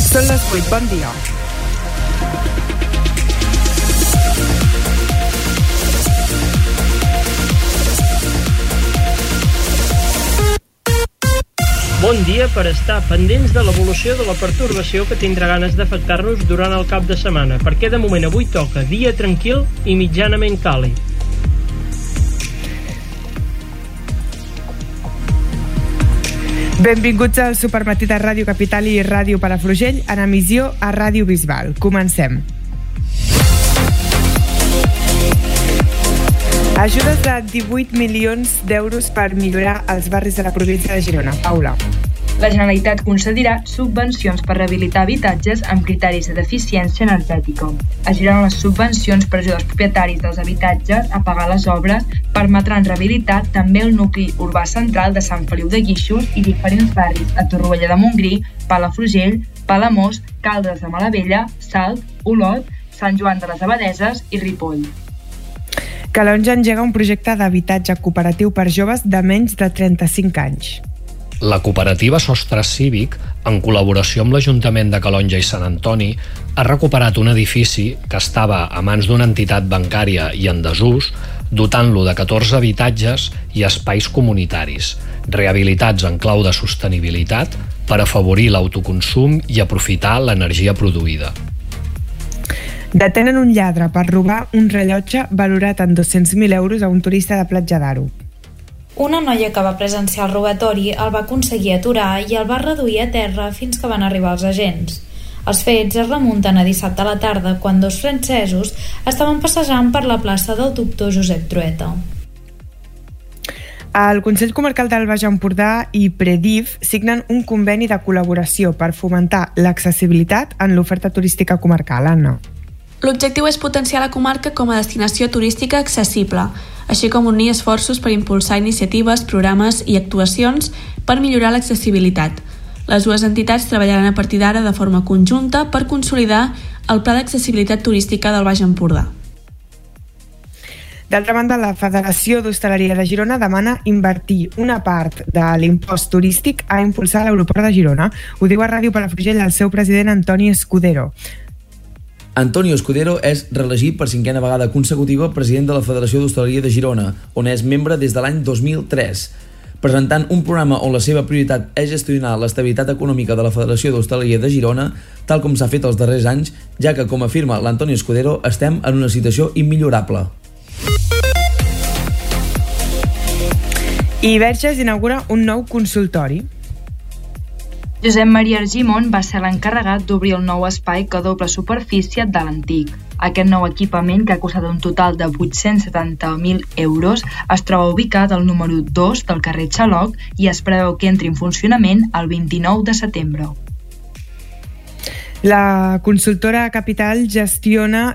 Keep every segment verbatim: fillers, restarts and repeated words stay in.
Són les vuit, bon dia. Bon dia per estar pendents de l'evolució de la pertorbació que tindrà ganes d'afectar-nos durant el cap de setmana, perquè de moment avui toca dia tranquil i mitjanament càlid. Benvinguts al Supermatí de Ràdio Capital i Ràdio Palafrugell en emissió a Ràdio Bisbal. Comencem. Ajudes de divuit milions d'euros per millorar els barris de la província de Girona. Paula. La Generalitat concedirà subvencions per rehabilitar habitatges amb criteris d'eficiència energètica. Es giren les subvencions per ajudar els propietaris dels habitatges a pagar les obres, permetran rehabilitar també el nucli urbà central de Sant Feliu de Guíxols i diferents barris a Torroella de Montgrí, Palafrugell, Palamós, Caldes de Malavella, Salt, Olot, Sant Joan de les Abadeses i Ripoll. Calonja engega un projecte d'habitatge cooperatiu per joves de menys de trenta-cinc anys. La cooperativa Sostre Cívic, en col·laboració amb l'Ajuntament de Calonja i Sant Antoni, ha recuperat un edifici que estava a mans d'una entitat bancària i en desús, dotant-lo de catorze habitatges i espais comunitaris, rehabilitats en clau de sostenibilitat per afavorir l'autoconsum i aprofitar l'energia produïda. Detenen un lladre per robar un rellotge valorat en dos-cents mil euros a un turista de Platja d'Aro. Una noia que va presenciar el robatori el va aconseguir aturar i el va reduir a terra fins que van arribar els agents. Els fets es remunten a dissabte a la tarda, quan dos francesos estaven passejant per la plaça del doctor Josep Trueta. El Consell Comarcal del Baix Empordà i Predif signen un conveni de col·laboració per fomentar l'accessibilitat en l'oferta turística comarcal. Anna. L'objectiu és potenciar la comarca com a destinació turística accessible, així com unir esforços per impulsar iniciatives, programes i actuacions per millorar l'accessibilitat. Les dues entitats treballaran a partir d'ara de forma conjunta per consolidar el Pla d'Accessibilitat Turística del Baix Empordà. D'altra banda, la Federació d'Hostaleria de Girona demana invertir una part de l'impost turístic a impulsar l'aeroport de Girona. Ho diu a Ràdio Palafrugell el seu president Antoni Escudero. Antonio Escudero és reelegit per cinquena vegada consecutiva president de la Federació d'Hostaleria de Girona, on és membre des de l'any dos mil tres. Presentant un programa on la seva prioritat és gestionar l'estabilitat econòmica de la Federació d'Hostaleria de Girona, tal com s'ha fet els darrers anys, ja que, com afirma l'Antonio Escudero, estem en una situació immillorable. I Verges inaugura un nou consultori. Josep Maria Argimon va ser l'encarregat d'obrir el nou espai que dobla superfície de l'antic. Aquest nou equipament, que ha costat un total de vuit-cents setanta mil euros, es troba ubicat al número dos del carrer Xaloc i es preveu que entri en funcionament el vint-i-nou de setembre. La consultora Capital gestiona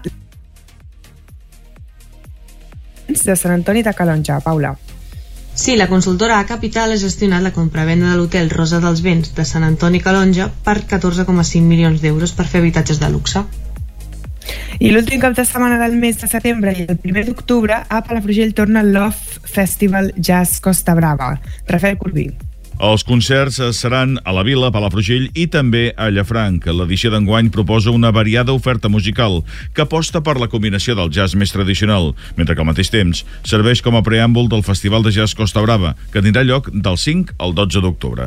de Sant Antoni de Calonja. Paula. Sí, la consultora A Capital ha gestionat la compravenda de l'hotel Rosa dels Vents de Sant Antoni Calonja per catorze coma cinc milions d'euros per fer habitatges de luxe. I l'últim cap de setmana del mes de setembre i el primer d'octubre a Palafrugell torna el Love Festival Jazz Costa Brava. Rafael Corbí. Els concerts seran a la Vila, Palafrugell i també a Llafranc. L'edició d'enguany proposa una variada oferta musical que aposta per la combinació del jazz més tradicional, mentre que al mateix temps serveix com a preàmbul del Festival de Jazz Costa Brava, que tindrà lloc del cinc al dotze d'octubre.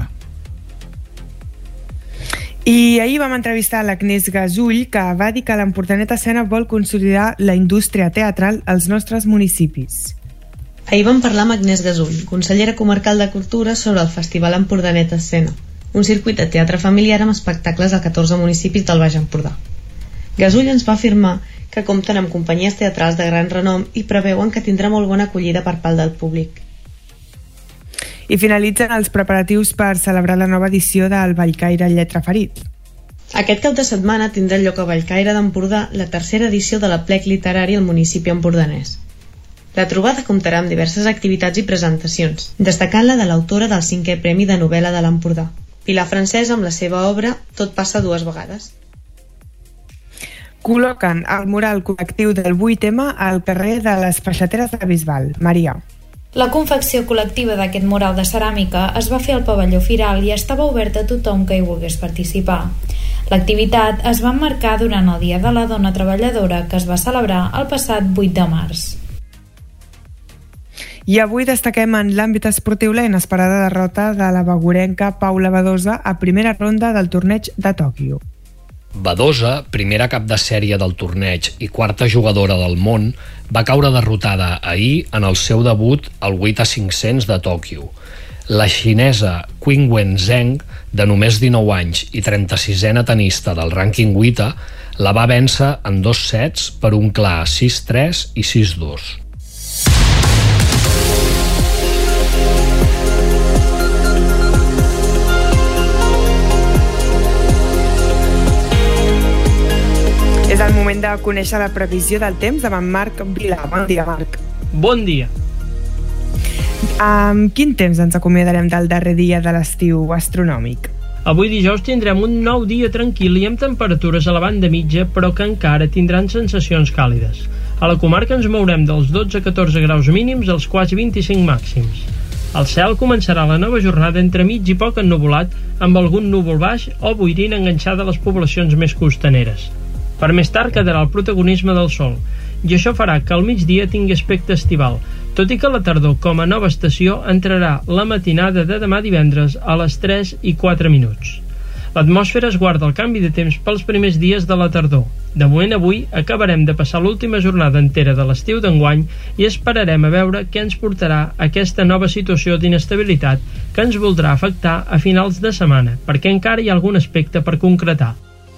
I ahir vam entrevistar l'Agnès Gasull, que va dir que l'Empordanet Escena vol consolidar la indústria teatral als nostres municipis. Ahir vam parlar amb Agnès Gasull, consellera comarcal de Cultura, sobre el Festival Empordanet Escena, un circuit de teatre familiar amb espectacles a catorze municipis del Baix Empordà. Gasull ens va afirmar que compten amb companyies teatrals de gran renom i preveuen que tindrà molt bona acollida per part del públic. I finalitzen els preparatius per celebrar la nova edició del Vallcaire Lletra Ferit. Aquest cap de setmana tindrà lloc a Vallcaire d'Empordà la tercera edició de l'Aplec Literari al municipi empordanès. La trobada comptarà amb diverses activitats i presentacions, destacant la de l'autora del cinquè Premi de Novel·la de l'Empordà, Pilar Francès, amb la seva obra Tot passa dues vegades. Col·loquen el mural col·lectiu del vuit ema al carrer de les Peixateres de Bisbal. Maria. La confecció col·lectiva d'aquest mural de ceràmica es va fer al pavelló Firal i estava oberta a tothom que hi volgués participar. L'activitat es va emmarcar durant el Dia de la Dona Treballadora, que es va celebrar el passat vuit de març. I avui destaquem en l'àmbit esportiu la inesperada derrota de la bagurenca Paula Badosa a primera ronda del torneig de Tòquio. Badosa, primera cap de sèrie del torneig i quarta jugadora del món, va caure derrotada ahir en el seu debut al vuit a cinc-cents de Tòquio. La xinesa Qinwen Zheng, de només dinou anys i trenta-sisena tenista del rànquing vuit, la va vèncer en dos sets per un clar sis tres i sis dos. És el moment de conèixer la previsió del temps amb en Marc Vilà. Bon dia, Marc. Bon dia. Amb quin temps ens acomiadarem del darrer dia de l'estiu astronòmic? Avui dijous tindrem un nou dia tranquil i amb temperatures a la banda mitja, però que encara tindran sensacions càlides. A la comarca ens mourem dels dotze a catorze graus mínims als quasi vint-i-cinc màxims. El cel començarà la nova jornada entre mig i poc ennuvolat, amb algun núvol baix o boirina enganxada a les poblacions més costaneres. Per més tard quedarà el protagonisme del sol, i això farà que al migdia tingui aspecte estival, tot i que la tardor com a nova estació entrarà la matinada de demà divendres a les tres i quatre minuts. L'atmosfera es guarda el canvi de temps pels primers dies de la tardor. De moment avui acabarem de passar l'última jornada entera de l'estiu d'enguany i esperarem a veure què ens portarà aquesta nova situació d'inestabilitat que ens voldrà afectar a finals de setmana, perquè encara hi ha algun aspecte per concretar.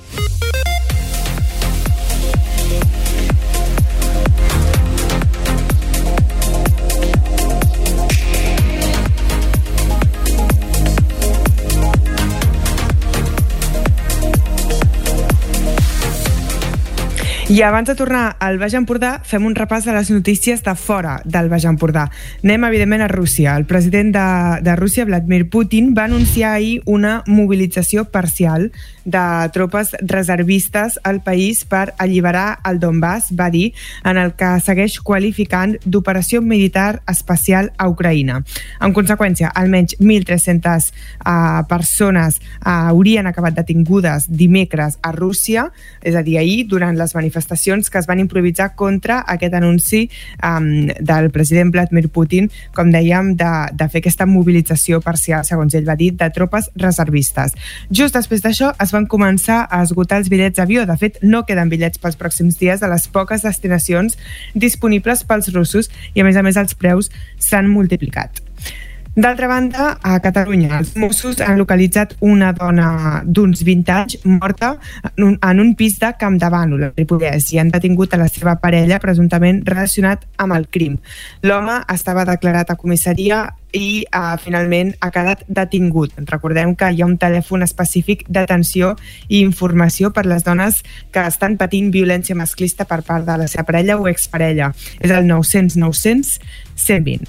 I abans de tornar al Baix Empordà, fem un repàs de les notícies de fora del Baix Empordà. Anem, evidentment, a Rússia. El president de, de Rússia, Vladimir Putin, va anunciar ahir una mobilització parcial de tropes reservistes al país per alliberar el Donbass, va dir, en el que segueix qualificant d'operació militar especial a Ucraïna. En conseqüència, almenys mil tres-centes uh, persones uh, haurien acabat detingudes dimecres a Rússia, és a dir, ahir, durant les manifestacions que es van improvisar contra aquest anunci um, del president Vladimir Putin, com dèiem, de, de fer aquesta mobilització parcial, segons ell va dir, de tropes reservistes. Just després d'això es van començar a esgotar els bitllets d'avió. De fet, no queden bitllets pels pròxims dies a les poques destinacions disponibles pels russos i, a més a més, els preus s'han multiplicat. D'altra banda, a Catalunya, els Mossos han localitzat una dona d'uns vint anys morta en un, en un pis de Campdevànol, a Ripollès, i han detingut a la seva parella presumptament relacionat amb el crim. L'home estava declarat a comissaria i uh, finalment ha quedat detingut. Recordem que hi ha un telèfon específic d'atenció i informació per les dones que estan patint violència masclista per part de la seva parella o exparella. És el nou cents nou cents cent vint.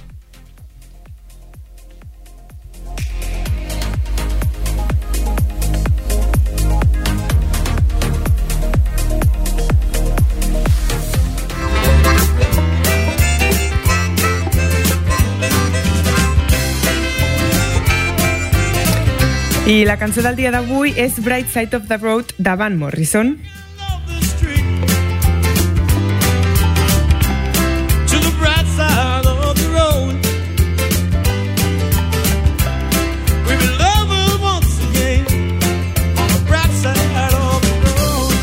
I la cançó del dia d'avui és Bright Side of the Road de Van Morrison. To the bright side of the road, we will love once again on the bright side of the road.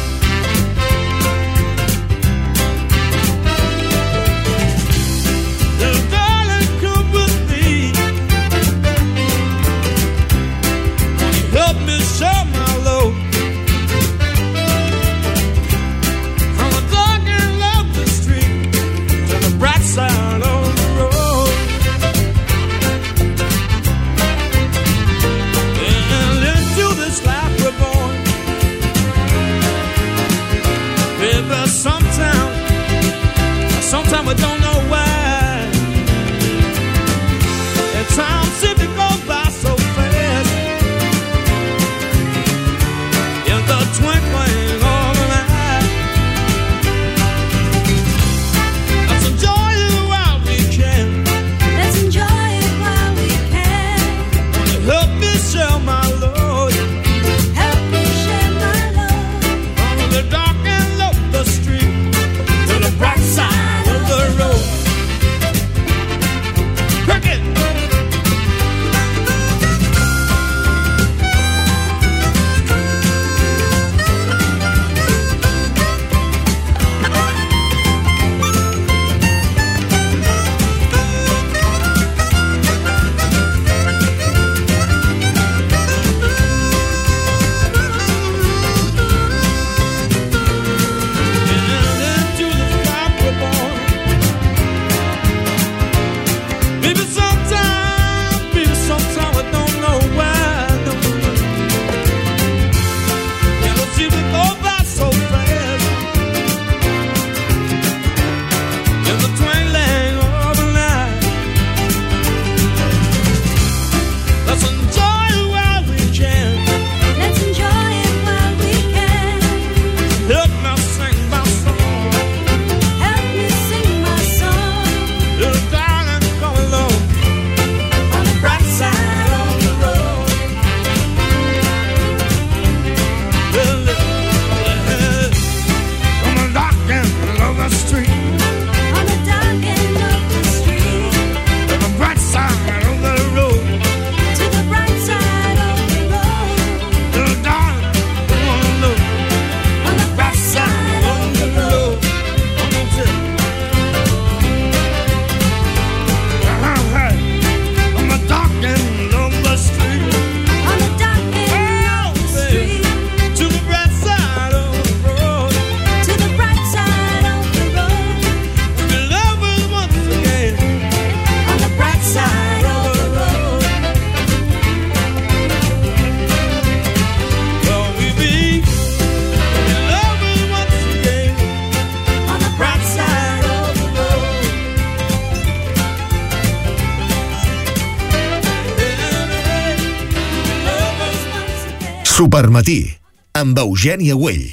Little darling, come with me. Help me share my load. Supermatí, amb Eugènia Güell.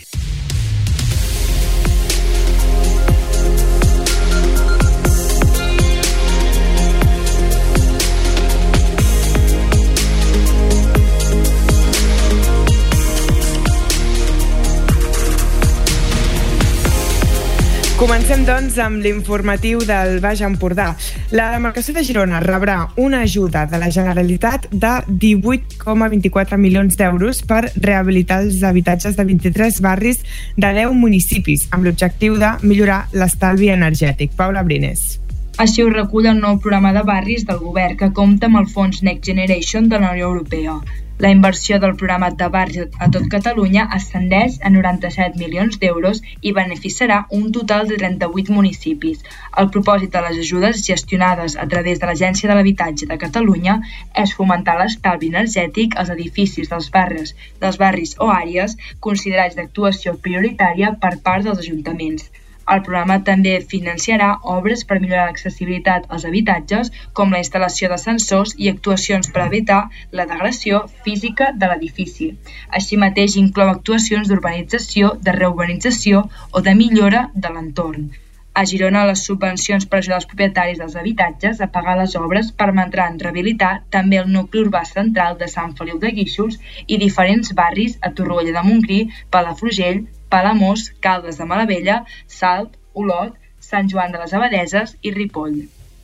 Comencem, doncs, amb l'informatiu del Baix Empordà. La demarcació de Girona rebrà una ajuda de la Generalitat de divuit coma vint-i-quatre milions d'euros per rehabilitar els habitatges de vint-i-tres barris de deu municipis, amb l'objectiu de millorar l'estalvi energètic. Paula Brines. Així ho recull el nou programa de barris del govern, que compta amb el fons Next Generation de la Unió Europea. La inversió del programa de barris a tot Catalunya ascendeix a noranta-set milions d'euros i beneficiarà un total de trenta-vuit municipis. El propòsit de les ajudes gestionades a través de l'Agència de l'Habitatge de Catalunya és fomentar l'estalvi energètic als edificis dels barris, dels barris o àrees considerats d'actuació prioritària per part dels ajuntaments. El programa també financiarà obres per millorar l'accessibilitat als habitatges, com la instal·lació d'ascensors i actuacions per evitar la degradació física de l'edifici. Així mateix inclou actuacions d'urbanització, de reurbanització o de millora de l'entorn. A Girona, les subvencions per ajudar els propietaris dels habitatges a pagar les obres permetran rehabilitar també el nucli urbà central de Sant Feliu de Guíxols i diferents barris a Torroella de Montgrí, Palafrugell, Palamós, Caldes de Malavella, Salt, Olot, Sant Joan de les Abadesses i Ripoll.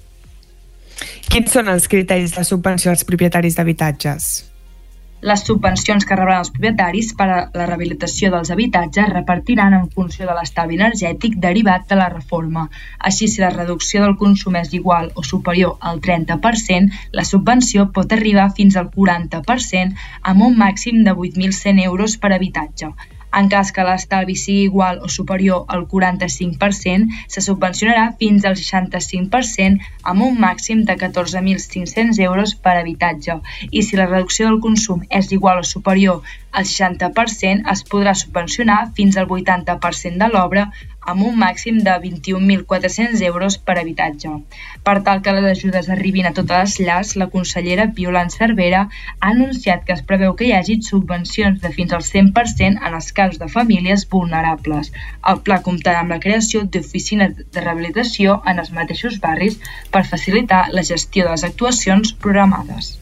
Quins són els criteris de subvenció als propietaris d'habitatges? Les subvencions que rebran els propietaris per a la rehabilitació dels habitatges repartiran en funció de l'estalvi energètic derivat de la reforma. Així, si la reducció del consum és igual o superior al trenta per cent, la subvenció pot arribar fins al quaranta per cent amb un màxim de vuit mil cent euros per habitatge. En cas que l'estalvi sigui igual o superior al quaranta-cinc per cent, se subvencionarà fins al seixanta-cinc per cent amb un màxim de catorze mil cinc-cents euros per habitatge. I si la reducció del consum és igual o superior al seixanta per cent, es podrà subvencionar fins al vuitanta per cent de l'obra amb un màxim de vint-i-un mil quatre-cents euros per habitatge. Per tal que les ajudes arribin a totes les llars, la consellera Violant Cervera ha anunciat que es preveu que hi hagi subvencions de fins al cent per cent en els casos de famílies vulnerables. El pla comptarà amb la creació d'oficines de rehabilitació en els mateixos barris per facilitar la gestió de les actuacions programades.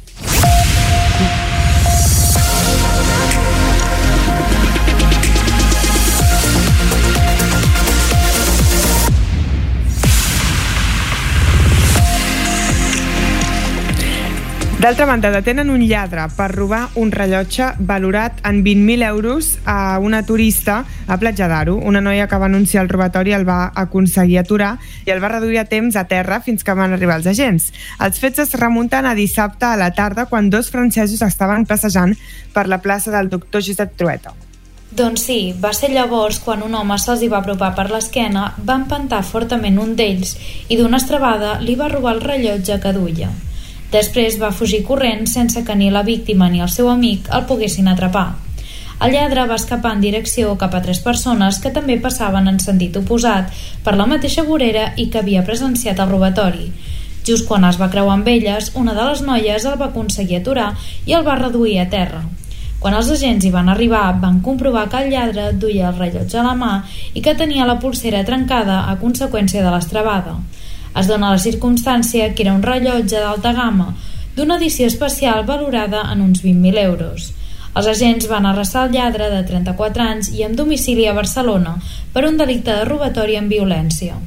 D'altra banda, detenen un lladre per robar un rellotge valorat en vint mil euros a una turista a Platja d'Aro. Una noia que va anunciar el robatori el va aconseguir aturar i el va reduir a temps a terra fins que van arribar els agents. Els fets es remunten a dissabte a la tarda, quan dos francesos estaven passejant per la plaça del doctor Josep Trueta. Doncs sí, va ser llavors quan un home se'ls hi va apropar per l'esquena, va empantar fortament un d'ells i d'una estrebada li va robar el rellotge que duia. Després va fugir corrent sense que ni la víctima ni el seu amic el poguessin atrapar. El lladre va escapar en direcció cap a tres persones que també passaven en sentit oposat per la mateixa vorera i que havia presenciat el robatori. Just quan es va creuar amb elles, una de les noies el va aconseguir aturar i el va reduir a terra. Quan els agents hi van arribar, van comprovar que el lladre duia el rellotge a la mà i que tenia la polsera trencada a conseqüència de l'estrebada. Es dona la circumstància que era un rellotge d'alta gamma, d'una edició especial valorada en uns vint mil euros. Els agents van arrestar el lladre de trenta-quatre anys i amb domicili a Barcelona per un delicte de robatori amb violència.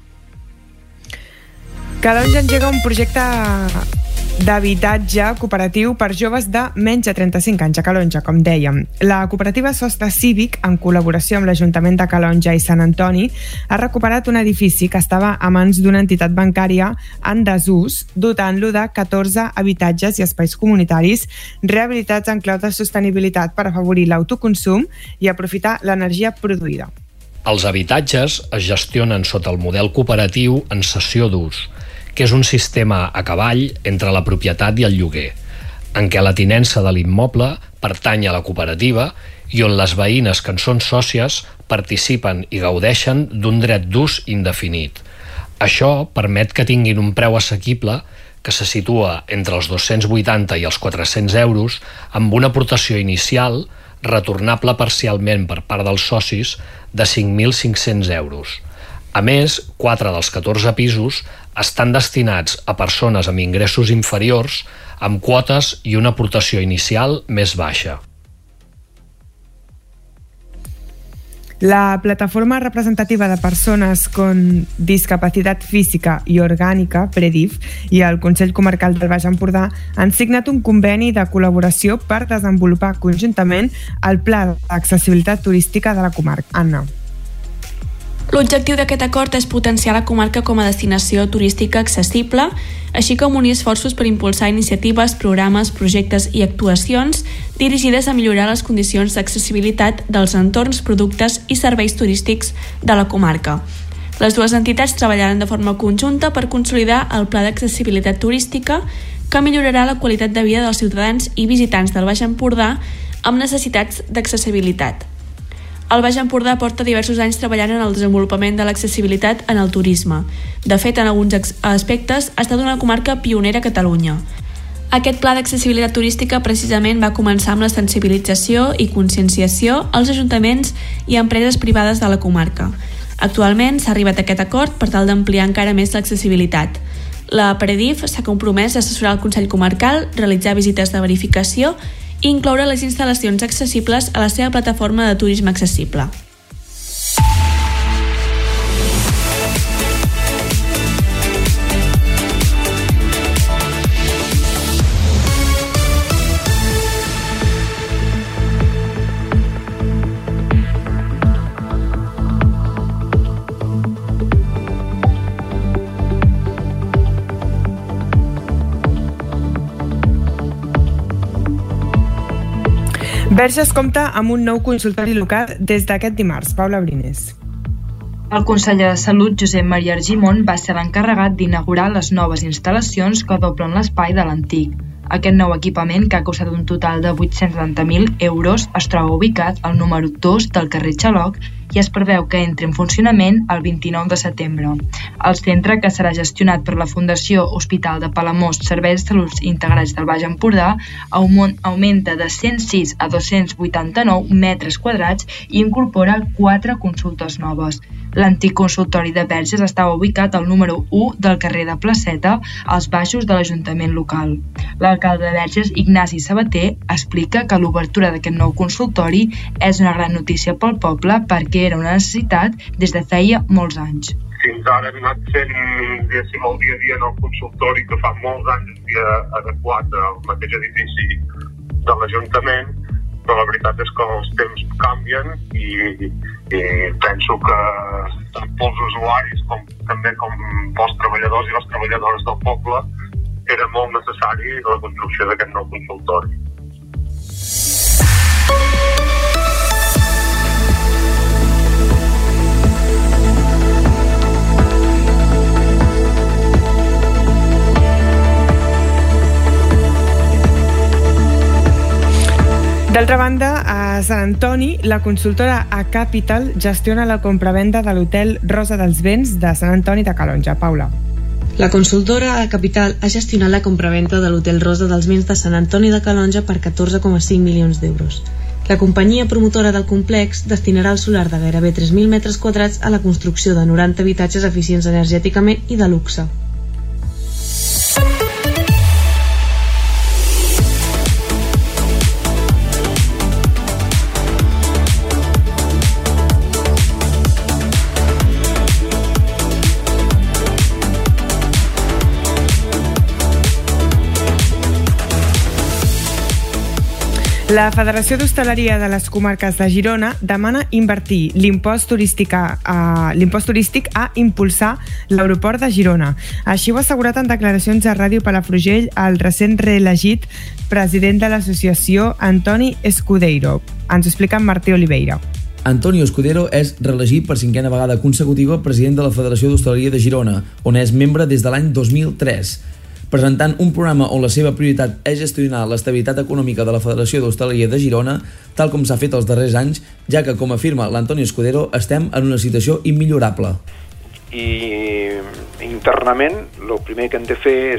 Calonge engega un projecte d'habitatge cooperatiu per joves de menys de trenta-cinc anys a Calonge, com dèiem. La cooperativa Sostre Cívic, en col·laboració amb l'Ajuntament de Calonge i Sant Antoni, ha recuperat un edifici que estava a mans d'una entitat bancària en desús, dotant-lo de catorze habitatges i espais comunitaris rehabilitats en clau de sostenibilitat per afavorir l'autoconsum i aprofitar l'energia produïda. Els habitatges es gestionen sota el model cooperatiu en cessió d'ús, que és un sistema a cavall entre la propietat i el lloguer, en què la tinença de l'immoble pertany a la cooperativa i on les veïnes que en són sòcies participen i gaudeixen d'un dret d'ús indefinit. Això permet que tinguin un preu assequible que se situa entre els dos-cents vuitanta i els quatre-cents euros, amb una aportació inicial retornable parcialment per part dels socis de cinc mil cinc-cents euros. A més, quatre dels catorze pisos estan destinats a persones amb ingressos inferiors, amb quotes i una aportació inicial més baixa. La plataforma representativa de persones con discapacitat física i orgànica, PREDIF, i el Consell Comarcal del Baix Empordà han signat un conveni de col·laboració per desenvolupar conjuntament el Pla d'accessibilitat turística de la comarca. Anna. L'objectiu d'aquest acord és potenciar la comarca com a destinació turística accessible, així com unir esforços per impulsar iniciatives, programes, projectes i actuacions dirigides a millorar les condicions d'accessibilitat dels entorns, productes i serveis turístics de la comarca. Les dues entitats treballaran de forma conjunta per consolidar el Pla d'accessibilitat turística que millorarà la qualitat de vida dels ciutadans i visitants del Baix Empordà amb necessitats d'accessibilitat. El Baix Empordà porta diversos anys treballant en el desenvolupament de l'accessibilitat en el turisme. De fet, en alguns aspectes ha estat una comarca pionera a Catalunya. Aquest pla d'accessibilitat turística precisament va començar amb la sensibilització i conscienciació als ajuntaments i empreses privades de la comarca. Actualment s'ha arribat a aquest acord per tal d'ampliar encara més l'accessibilitat. La PREDIF s'ha compromès a assessorar el Consell Comarcal, realitzar visites de verificació i incloure les instal·lacions accessibles a la seva plataforma de turisme accessible. Verges compta amb un nou consultori local des d'aquest dimarts. Paula Brines. El conseller de Salut, Josep Maria Argimon, va ser l'encarregat d'inaugurar les noves instal·lacions que doblen l'espai de l'antic. Aquest nou equipament, que ha costat un total de vuit-cents setanta mil euros, es troba ubicat al número dos del carrer Xaloc i es preveu que entri en funcionament el vint-i-nou de setembre. El centre, que serà gestionat per la Fundació Hospital de Palamós Serveis de Salut Integrats del Baix Empordà, augmenta de cent sis a dos-cents vuitanta-nou metres quadrats i incorpora quatre consultes noves. L'antic consultori de Verges estava ubicat al número u del carrer de Placeta, als baixos de l'Ajuntament local. L'alcalde de Verges, Ignasi Sabater, explica que l'obertura d'aquest nou consultori és una gran notícia pel poble perquè era una necessitat des de feia molts anys. Fins ara hem anat fent, diguéssim, el dia a dia en el consultori que fa molts anys havia adequat al mateix edifici de l'Ajuntament, però la veritat és que els temps canvien i, i penso que tant pels usuaris com també com pels treballadors i les treballadores del poble era molt necessari la construcció d'aquest nou consultori. D'altra banda, a Sant Antoni, la consultora A Capital gestiona la compravenda de l'hotel Rosa dels Vents de Sant Antoni de Calonge. Paula. La consultora A Capital ha gestionat la compravenda de l'hotel Rosa dels Vents de Sant Antoni de Calonge per catorze coma cinc milions d'euros. La companyia promotora del complex destinarà el solar de gairebé tres mil metres quadrats a la construcció de noranta habitatges eficients energèticament i de luxe. La Federació d'Hostaleria de les Comarques de Girona demana invertir l'impost turístic a, a, l'impost turístic a impulsar l'aeroport de Girona. Així ho ha assegurat en declaracions a Ràdio Palafrugell el recent reelegit president de l'associació, Antoni Escudeiro. Ens ho explica en Martí Oliveira. Antonio Escudero és reelegit per cinquena vegada consecutiva president de la Federació d'Hostaleria de Girona, on és membre des de l'any dos mil tres. Presentant un programa on la seva prioritat és gestionar l'estabilitat econòmica de la Federació d'Hostaleria de Girona, tal com s'ha fet els darrers anys, ja que, com afirma l'Antonio Escudero, estem en una situació immillorable. I internament, el primer que hem de fer és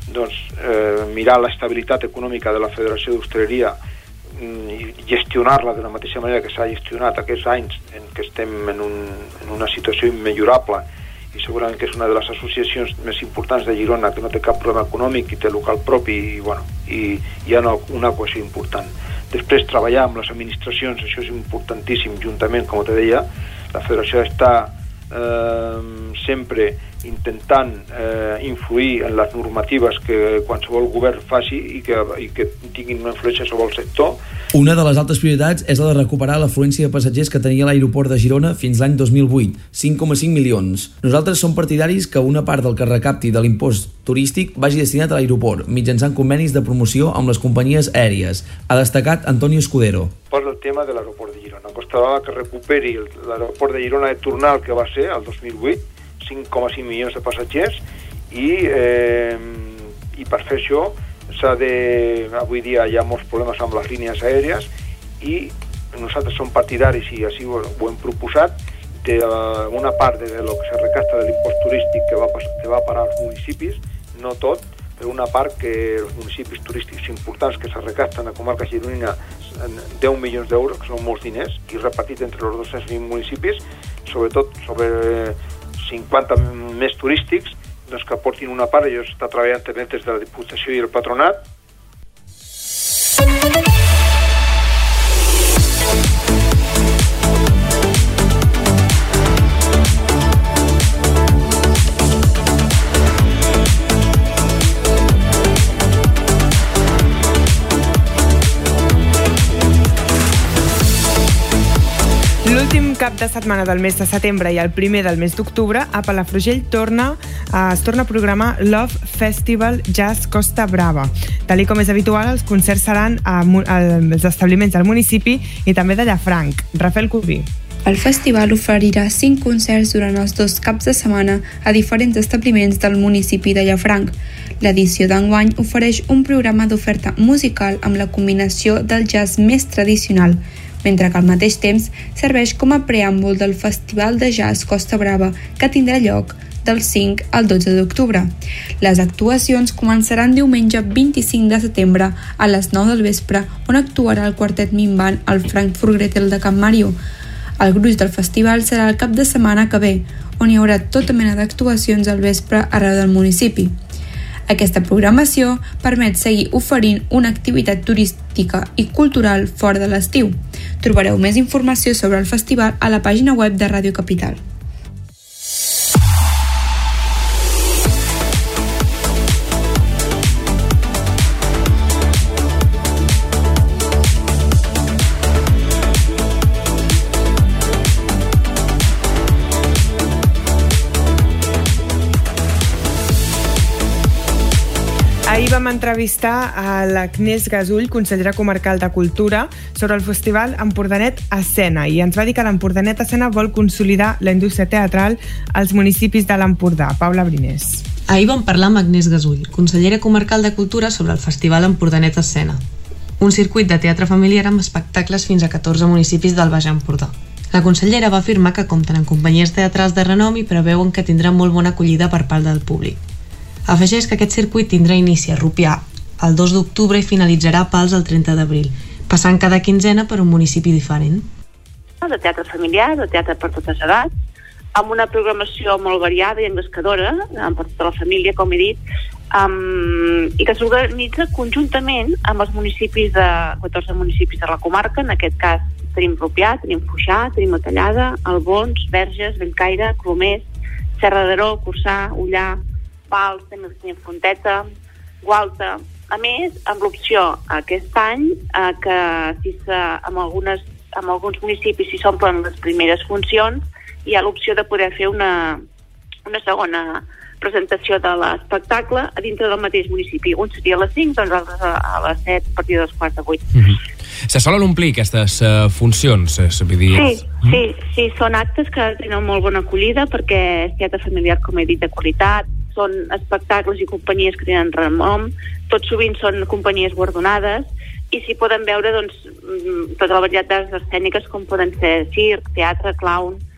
doncs, eh, mirar l'estabilitat econòmica de la Federació d'Hostaleria i gestionar-la de la mateixa manera que s'ha gestionat aquests anys en què estem en, un, en una situació immillorable, i segurament que és una de les associacions més importants de Girona, que no té cap problema econòmic i té local propi, i, bueno, i hi ha una, una cohesió important. Després, treballar amb les administracions, això és importantíssim, juntament, com te deia, la Federació està eh, sempre intentant eh, influir en les normatives que qualsevol govern faci i que, i que tinguin una influència sobre el sector. Una de les altres prioritats és la de recuperar l'afluència de passatgers que tenia l'aeroport de Girona fins l'any dos mil vuit, cinc coma cinc milions. Nosaltres som partidaris que una part del que recapti de l'impost turístic vagi destinat a l'aeroport, mitjançant convenis de promoció amb les companyies aèries, ha destacat Antonio Escudero. Posa el tema de l'aeroport de Girona. Costa Brava que recuperi l'aeroport de Girona de tornar al que va ser el dos mil vuit, cinc coma cinc milions de passatgers, i, eh, i per fer això s'ha de... Avui dia hi ha molts problemes amb les línies aèries i nosaltres som partidaris, i així ho, ho hem proposat, de uh, una part de lo que se recapta de l'impost turístic que va, que va parar als municipis, no tot, però una part que els municipis turístics importants que se recapten a comarca gironina deu milions d'euros, que són molts diners, i repartit entre els dos-cents vint municipis, sobretot sobre cinquanta més turístics, doncs que aportin una part. Jo està treballant també des de la Diputació i el Patronat. L'últim cap de setmana del mes de setembre i el primer del mes d'octubre, a Palafrugell torna, eh, es torna a programar Love Festival Jazz Costa Brava. Tal com és habitual, els concerts seran a, a, als establiments del municipi i també de Llafranc. Rafael Cubí. El festival oferirà cinc concerts durant els dos caps de setmana a diferents establiments del municipi de Llafranc. L'edició d'enguany ofereix un programa d'oferta musical amb la combinació del jazz més tradicional, mentre que al mateix temps serveix com a preàmbul del Festival de Jazz Costa Brava, que tindrà lloc del cinc al dotze d'octubre. Les actuacions començaran diumenge vint-i-cinc de setembre a les nou del vespre, on actuarà el quartet minvant el Frankfurt Gretel de Can Mario. El gruix del festival serà el cap de setmana que ve, on hi haurà tota mena d'actuacions al vespre arreu del municipi. Aquesta programació permet seguir oferint una activitat turística i cultural fora de l'estiu. Trobareu més informació sobre el festival a la pàgina web de Ràdio Capital. Ahir vam entrevistar a l'Agnès Gasull, consellera comarcal de Cultura, sobre el festival Empordanet Escena, i ens va dir que l'Empordanet Escena vol consolidar la indústria teatral als municipis de l'Empordà. Paula Brinés. Ahir vam parlar amb Agnès Gasull, consellera comarcal de Cultura, sobre el festival Empordanet Escena, un circuit de teatre familiar amb espectacles fins a catorze municipis del Baix Empordà. La consellera va afirmar que compten amb companyies teatrals de renom i preveuen que tindran molt bona acollida per part del públic. Afegeix que aquest circuit tindrà inici a Rupià el dos d'octubre i finalitzarà a Pals el trenta d'abril, passant cada quinzena per un municipi diferent. De teatre familiar, de teatre per totes edats, amb una programació molt variada i engrescadora, per tota la família, com he dit, um, i que s'organitza conjuntament amb els municipis de catorze municipis de la comarca. En aquest cas tenim Rupià, tenim Foixà, tenim Otellada, Albons, Verges, Bellcaire, Clomers, Serra d'Aró, Corçà, Ullà, Pals, també tenim Fonteta, Gualta. A més, amb l'opció aquest any eh, que si se, amb, algunes, amb alguns municipis si s'omplen les primeres funcions, hi ha l'opció de poder fer una, una segona presentació de l'espectacle a dintre del mateix municipi. Un seria a les cinc, doncs altres a, a les set, a partir de les quarts de vuit. Mm-hmm. Se solen omplir aquestes uh, funcions? Eh, dir... Sí, sí, sí, són actes que tenen molt bona acollida perquè és teatre familiar, com he dit, de qualitat, són espectacles i companyies que tenen renom, tot sovint són companyies guardonades, i s'hi poden veure doncs, tota la varietat d'arts escèniques com poden ser circ, teatre, clown.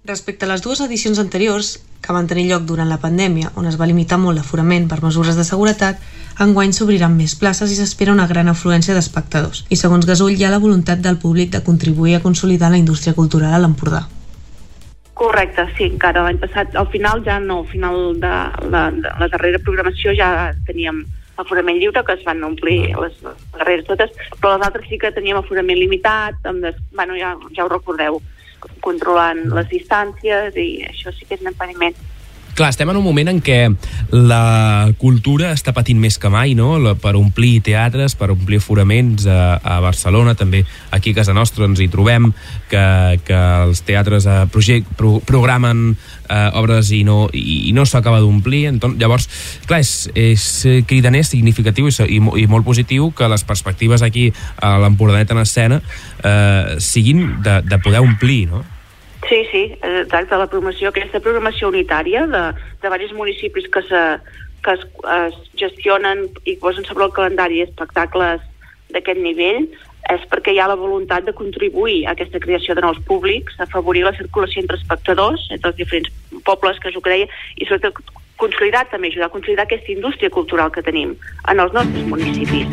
Respecte a les dues edicions anteriors, que van tenir lloc durant la pandèmia, on es va limitar molt l'aforament per mesures de seguretat, enguany s'obriran més places i s'espera una gran afluència d'espectadors. I segons Gasull hi ha la voluntat del públic de contribuir a consolidar la indústria cultural a l'Empordà. Correcte, sí, encara l'any passat, al final ja no, al final de la, de la darrera programació ja teníem aforament lliure, que es van omplir les darreres totes, però les altres sí que teníem aforament limitat, amb des... bueno, ja, ja ho recordeu, controlant les distàncies, i això sí que és un impediment. Clar, estem en un moment en què la cultura està patint més que mai, no? Per omplir teatres, per omplir aforaments a, a Barcelona, també aquí a casa nostra ens hi trobem, que, que els teatres eh, project, pro, programen eh, obres i no, i, i no s'acaba d'omplir. Llavors, clar, és, és cridaner, significatiu i, i, i molt positiu que les perspectives aquí a l'Empordanet en escena eh, siguin de, de poder omplir, no? Sí, sí, exacte, la programació, aquesta programació unitària de, de diversos municipis que, se, que es, es gestionen i posen sobre el calendari espectacles d'aquest nivell, és perquè hi ha la voluntat de contribuir a aquesta creació de nous públics, a afavorir la circulació entre espectadors, entre els diferents pobles, que és el que deia, i sobretot consolidar també, ajudar a consolidar aquesta indústria cultural que tenim en els nostres municipis.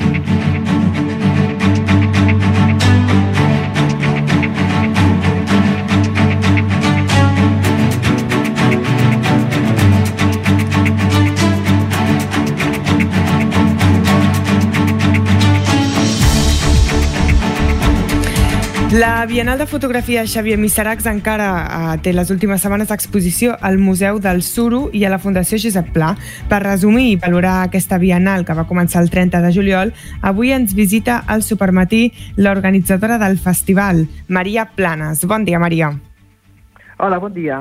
La Bienal de Fotografia Xavier Missarax encara eh, té les últimes setmanes d'exposició al Museu del Suro i a la Fundació Josep Pla. Per resumir i valorar aquesta Bienal, que va començar el trenta de juliol, avui ens visita al Supermatí l'organitzadora del festival, Maria Planes. Bon dia, Maria. Hola, bon dia.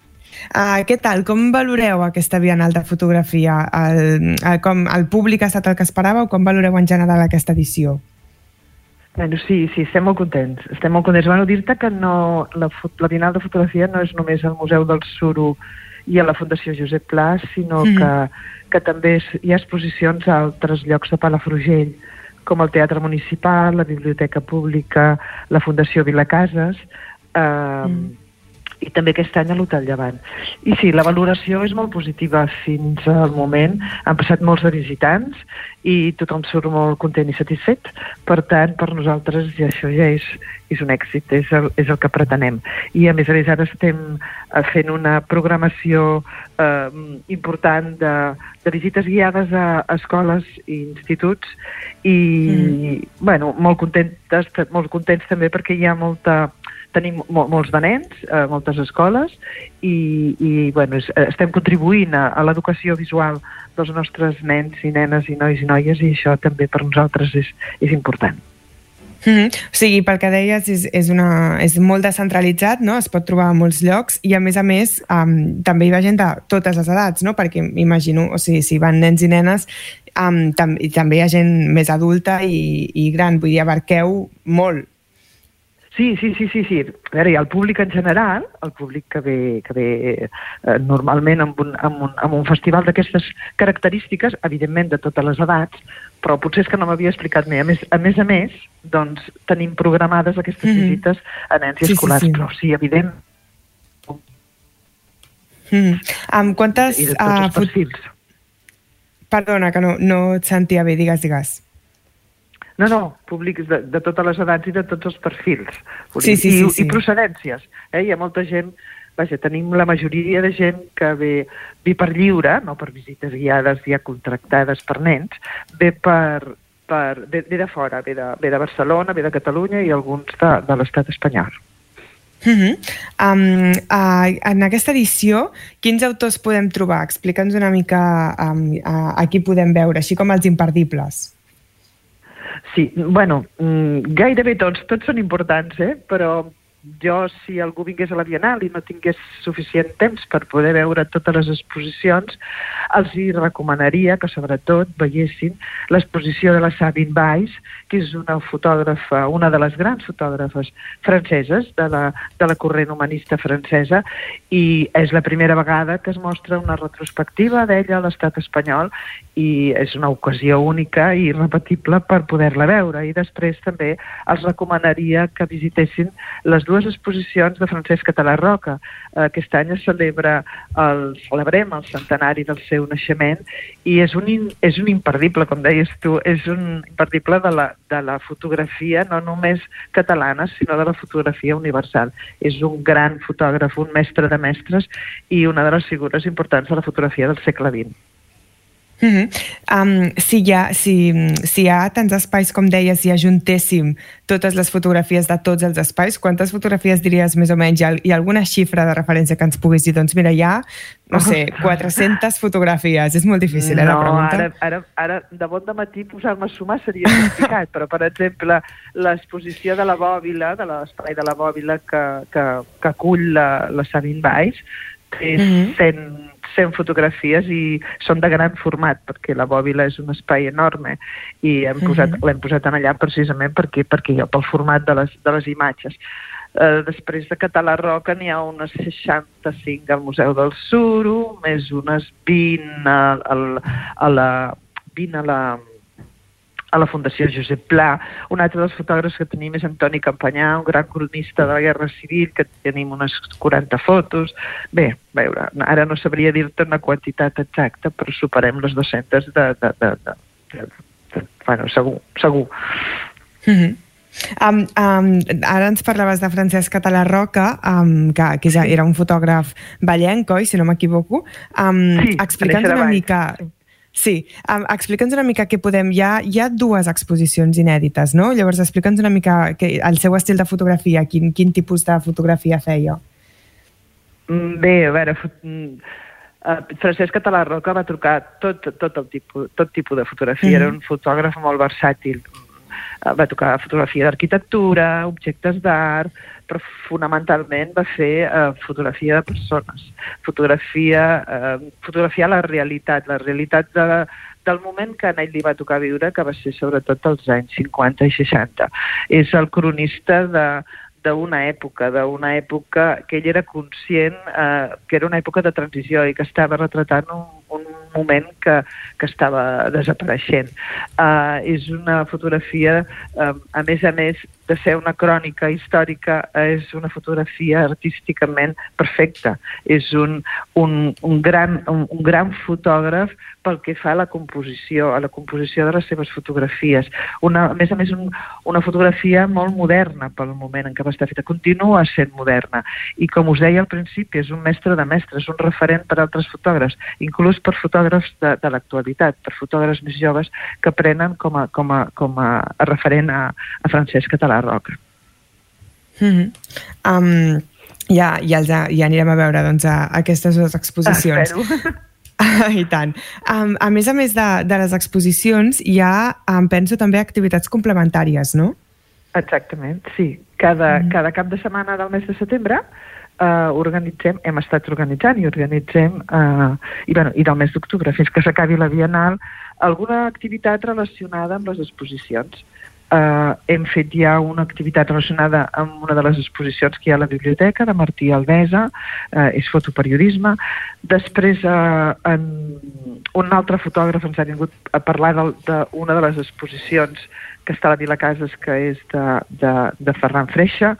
Uh, què tal? Com valoreu aquesta Bienal de Fotografia? El, el, com, el públic ha estat el que esperava o com valoreu en general aquesta edició? Bueno, sí, sí, estem molt contents. Estem molt contents. Bueno, dir-te que no, la, la Bienal de Fotografia no és només al Museu del Suro i a la Fundació Josep Pla, sinó mm. que, que també és, hi ha exposicions a altres llocs de Palafrugell, com el Teatre Municipal, la Biblioteca Pública, la Fundació Vilacases, eh, mm. i també aquest any a l'Hotel Llevant. I sí, la valoració és molt positiva fins al moment. Han passat molts de visitants i tothom surt molt content i satisfet. Per tant, per nosaltres ja això ja és, és un èxit, és el, és el que pretenem. I a més a més ara estem fent una programació eh, important de, de visites guiades a escoles i instituts i, mm. bueno, molt contentes, molt contents també perquè hi ha molta... Tenim mol, molts de nens, eh, moltes escoles, i, i bueno, es, estem contribuint a, a l'educació visual dels nostres nens i nenes i nois i noies, i això també per nosaltres és, és important. Mm-hmm. O sigui, pel que deies, és, és, una, és molt descentralitzat, no? Es pot trobar a molts llocs i, a més a més, um, també hi va gent de totes les edats, no? Perquè imagino, o sigui, si van nens i nenes, um, tam i també hi ha gent més adulta i, i gran, vull dir, abarqueu molt. Sí, sí, sí, sí, sí. A veure, hi ha el públic en general, el públic que ve, que ve eh, normalment amb un, amb, un, amb un festival d'aquestes característiques, evidentment de totes les edats, però potser és que no m'havia explicat més. A més a més, a més doncs, tenim programades aquestes mm-hmm. visites a nens i sí, escolars, sí, sí. però sí, evident. Mm. Amb quantes... I de tots els perfils. Uh, Perdona, que no, no et sentia bé, digues, digues. No, no, públics de, de totes les edats i de tots els perfils. Sí, sí, sí, I, sí. I procedències. Eh? Hi ha molta gent, vaja, tenim la majoria de gent que ve, ve per lliure, no per visites guiades ja contractades per nens, ve per, per ve, ve de fora, ve de, ve de Barcelona, ve de Catalunya i alguns de, de l'estat espanyol. Mm-hmm. um, uh, en aquesta edició, quins autors podem trobar? Explica'ns una mica um, uh, a qui podem veure, així com els imperdibles. Sí, bueno, gairebé tots, tots són importants, eh? Però jo, si algú vingués a la Bienal i no tingués suficient temps per poder veure totes les exposicions, els hi recomanaria que sobretot veiessin l'exposició de la Sabine Weiss, que és una fotògrafa, una de les grans fotògrafes franceses de la, de la corrent humanista francesa, i és la primera vegada que es mostra una retrospectiva d'ella a l'estat espanyol, i és una ocasió única i irrepetible per poder-la veure. I després també els recomanaria que visitessin les dues exposicions de Francesc Català Roca. Aquest any es celebra el, celebrem el centenari del seu naixement i és un, és un imperdible, com deies tu, és un imperdible de la, de la fotografia, no només catalana, sinó de la fotografia universal. És un gran fotògraf, un mestre de mestres i una de les figures importants de la fotografia del segle vint. Mm-hmm. um, si, hi ha, si, si hi ha tants espais, com deies, si ajuntéssim totes les fotografies de tots els espais, quantes fotografies diries més o menys? Hi ha alguna xifra de referència que ens puguis dir? Doncs mira, hi ha, no sé, quatre-centes fotografies. És molt difícil, eh, la pregunta? No, ara, ara, ara de bon de matí posar-me a sumar seria complicat, però, per exemple, l'exposició de la Bòbila, de l'espai de la Bòbila que, que, que acull la, la Sabine Weiss, té mm-hmm. cent, cent fotografies i són de gran format, perquè la Bòbila és un espai enorme i hem posat, mm-hmm. l'hem posat en allà precisament perquè, perquè pel format de les, de les imatges. Uh, després de Català Roca n'hi ha unes seixanta-cinc al Museu del Suro, més unes vint a, a, a la vint a la a la Fundació Josep Pla. Un altre dels fotògrafs que tenim és Antoni Campanyà, un gran cronista de la Guerra Civil, que tenim unes quaranta fotos. Bé, a veure, ara no sabria dir-te una quantitat exacta, però superem les dues-centes de... de, de, de, de, de bueno, segur, segur. Mm-hmm. Um, um, ara ens parlaves de Francesc Català Roca, um, que, que ja era un fotògraf vallenc, oi, si no m'equivoco. Um, sí, explica'ns una mica... Sí. Sí, um, explica'ns una mica què podem... Hi ha, hi ha dues exposicions inèdites, no? Llavors, explica'ns una mica que, el seu estil de fotografia, quin, quin tipus de fotografia feia. Bé, a veure, uh, Francesc Català Roca va trucar tot, tot, el tipus, tot tipus de fotografia, mm-hmm. era un fotògraf molt versàtil. Uh, va tocar fotografia d'arquitectura, objectes d'art, però fonamentalment va fer uh, fotografia de persones, fotografia, uh, fotografiar la realitat, la realitat de, del moment que a ell li va tocar viure, que va ser sobretot als anys cinquanta i seixanta. És el cronista de d'una època, d'una època que ell era conscient eh, que era una època de transició i que estava retratant un, un moment que, que estava desapareixent. Uh, és una fotografia, uh, a més a més de ser una crònica històrica, és una fotografia artísticament perfecta. És un, un, un, gran, un, un gran fotògraf pel que fa a la composició, a la composició de les seves fotografies. Una, a més a més, un, una fotografia molt moderna pel moment en què va estar feta. Continua sent moderna. I com us deia al principi, és un mestre de mestres, un referent per a altres fotògrafs, inclús per fotògrafs de, de l'actualitat, per fotògrafs més joves que prenen com a, com a, com a referent a, a Francesc Català Roca. Mm-hmm. um, ja, ja, ja, ja anirem a veure doncs, a, a aquestes dues exposicions. Espero. I tant. Um, a més a més de, de les exposicions, hi ha, um, penso, també activitats complementàries, no? Exactament, sí. Cada, mm. cada cap de setmana del mes de setembre uh, organitzem, hem estat organitzant i organitzem, uh, i, bueno, i del mes d'octubre fins que s'acabi la Bienal, alguna activitat relacionada amb les exposicions. Uh, hem fet ja una activitat relacionada amb una de les exposicions que hi ha a la biblioteca de Martí Alvesa, uh, és fotoperiodisme. Després uh, en un altre fotògraf ens ha vingut a parlar d'una de les exposicions que està a la Vila Cases, que és de, de, de Ferran Freixa.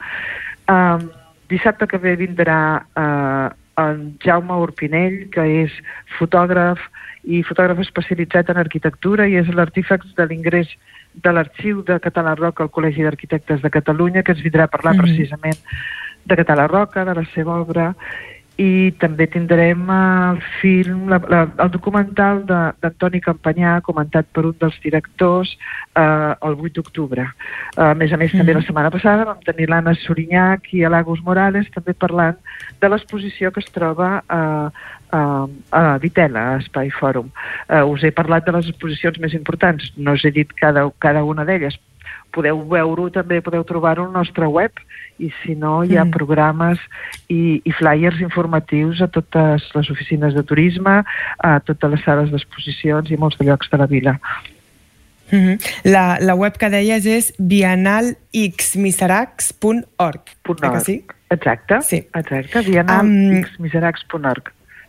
Um, dissabte que ve vindrà uh, en Jaume Urpinell, que és fotògraf i fotògraf especialitzat en arquitectura i és l'artífex de l'ingrés de l'Arxiu de Català Roca al Col·legi d'Arquitectes de Catalunya, que ens vindrà a parlar mm-hmm. precisament de Català Roca, de la seva obra, i també tindrem el film, la, la, el documental d'Antoni Campanyà, comentat per un dels directors, eh, el vuit d'octubre. Eh, a més a més, mm-hmm. també la setmana passada vam tenir l'Anna Sorinyac i l'Agus Morales també parlant de l'exposició que es troba eh, Uh, a Vitela, a Espai Fòrum. Uh, us he parlat de les exposicions més importants, no us he dit cada, cada una d'elles. Podeu veure-ho també, podeu trobar-ho al nostre web, i si no hi ha mm. programes i, i flyers informatius a totes les oficines de turisme, a totes les sales d'exposicions i molts de llocs de la vila. Mm-hmm. La, la web que deies és bienal x miseracs punt org. Sí? Exacte, sí. Exacte, bienal x miseracs punt org.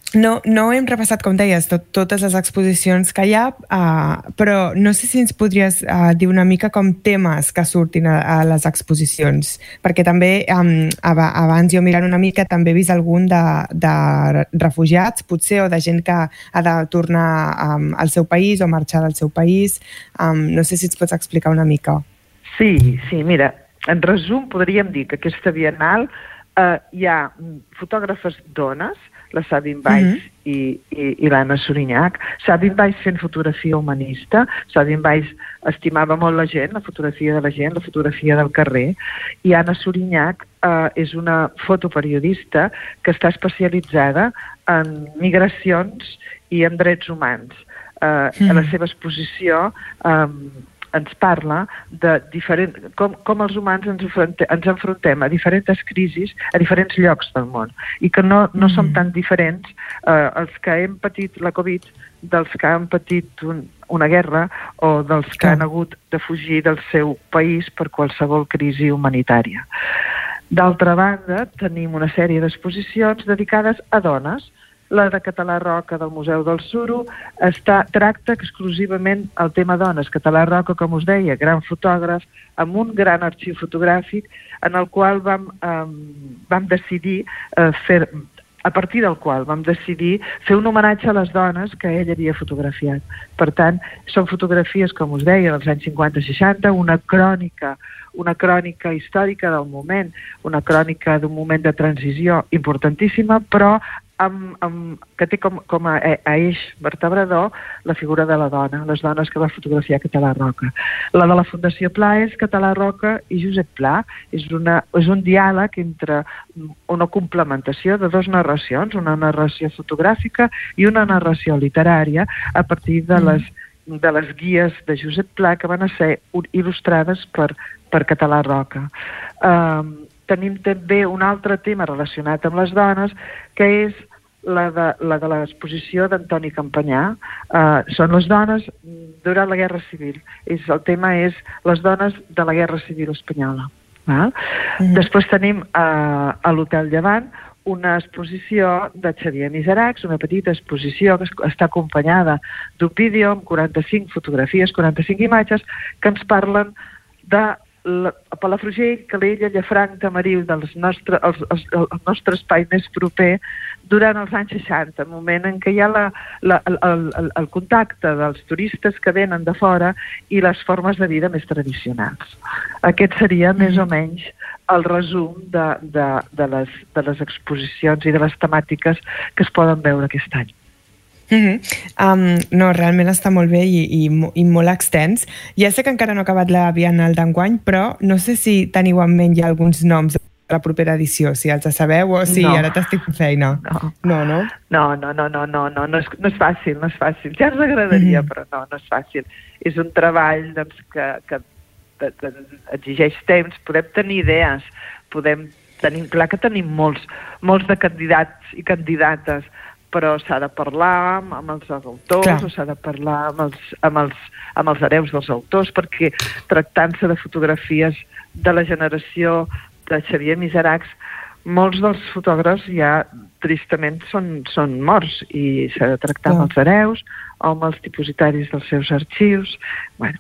No, no hem repassat, com deies, tot, totes les exposicions que hi ha, uh, però no sé si ens podries uh, dir una mica com temes que surtin a, a les exposicions, perquè també um, ab abans jo mirant una mica també he vist algun de, de refugiats, potser, o de gent que ha de tornar um, al seu país o marxar del seu país. Um, no sé si ens pots explicar una mica. Sí, sí, mira, en resum podríem dir que aquesta Biennal uh, hi ha fotògrafes dones, la Sabine Weiss uh-huh. i, i, i l'Anna Sorinyac. Sabine Weiss fent fotografia humanista. Sabine Weiss estimava molt la gent, la fotografia de la gent, la fotografia del carrer, i Anna Sorinyac eh, és una fotoperiodista que està especialitzada en migracions i en drets humans. Eh, uh-huh. A la seva exposició eh, ens parla de diferent, com, com els humans ens, enfronte, ens enfrontem a diferents crisis a diferents llocs del món i que no, no mm. som tan diferents eh, els que hem patit la Covid dels que han patit un, una guerra o dels que han hagut de fugir del seu país per qualsevol crisi humanitària. D'altra banda, tenim una sèrie d'exposicions dedicades a dones. La de Català Roca del Museu del Suro està, tracta exclusivament el tema dones. Català Roca, com us deia, gran fotògraf, amb un gran arxiu fotogràfic en el qual vam, eh, vam decidir eh, fer, a partir del qual vam decidir fer un homenatge a les dones que ell havia fotografiat. Per tant, són fotografies, com us deia, dels anys cinquanta seixanta, una crònica una crònica històrica del moment, una crònica d'un moment de transició importantíssima, però amb, amb, que té com, com a, a eix vertebrador la figura de la dona, les dones que va fotografiar Català Roca. La de la Fundació Pla és Català Roca i Josep Pla. És, una, és un diàleg entre una complementació de dues narracions, una narració fotogràfica i una narració literària a partir de les, de les guies de Josep Pla que van a ser il·lustrades per, per Català Roca. Um, tenim també un altre tema relacionat amb les dones, que és la de, la de l'exposició d'Antoni Campanyà. Uh, són les dones durant la Guerra Civil. És, el tema és les dones de la Guerra Civil espanyola. Val? Mm. Després tenim uh, a l'Hotel Llevant una exposició de Xavier Miseracs, una petita exposició que està acompanyada d'un vídeo amb quaranta-cinc fotografies, quaranta-cinc imatges, que ens parlen de la, Palafrugell, Calella, Llafranc, Tamariu, dels nostre, els, els, el nostre espai més proper, durant els anys seixanta, moment en què hi ha la, la, el, el, el contacte dels turistes que venen de fora i les formes de vida més tradicionals. Aquest seria mm. més o menys el resum de, de, de, les, de les exposicions i de les temàtiques que es poden veure aquest any. Mm-hmm. um, no, realment està molt bé i, i, i molt extens. Ja sé que encara no ha acabat la Biennal d'enguany, però no sé si teniu en ment ja alguns noms de la propera edició, si els sabeu o si no. Ara t'estic fent feina. No. No, no? No, no, no, no, no, no, no, és, no és fàcil, no és fàcil. Ja ens agradaria, mm-hmm. però no, no és fàcil. És un treball doncs, que, que, que, que exigeix temps, podem tenir idees, podem tenir, clar que tenim molts, molts de candidats i candidates, però s'ha de parlar amb els autors, clar. O s'ha de parlar amb els, amb, els, amb els hereus dels autors, perquè tractant-se de fotografies de la generació de Xavier Miseracs, molts dels fotògrafs ja tristament són, són morts i s'ha de tractar amb els hereus o amb els dipositaris dels seus arxius. Bueno,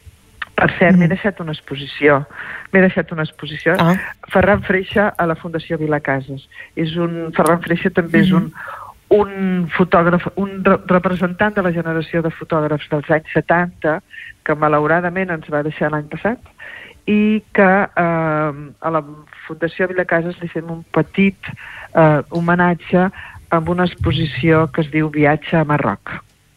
per cert, m'he deixat una exposició. M'he deixat una exposició. Ah. Ferran Freixa a la Fundació Vilacases. És un, Ferran Freixa també és un un fotògraf, un representant de la generació de fotògrafs dels anys setanta, que malauradament ens va deixar l'any passat, i que eh, a la Fundació Vilacases li fem un petit eh, homenatge amb una exposició que es diu Viatge a Marroc.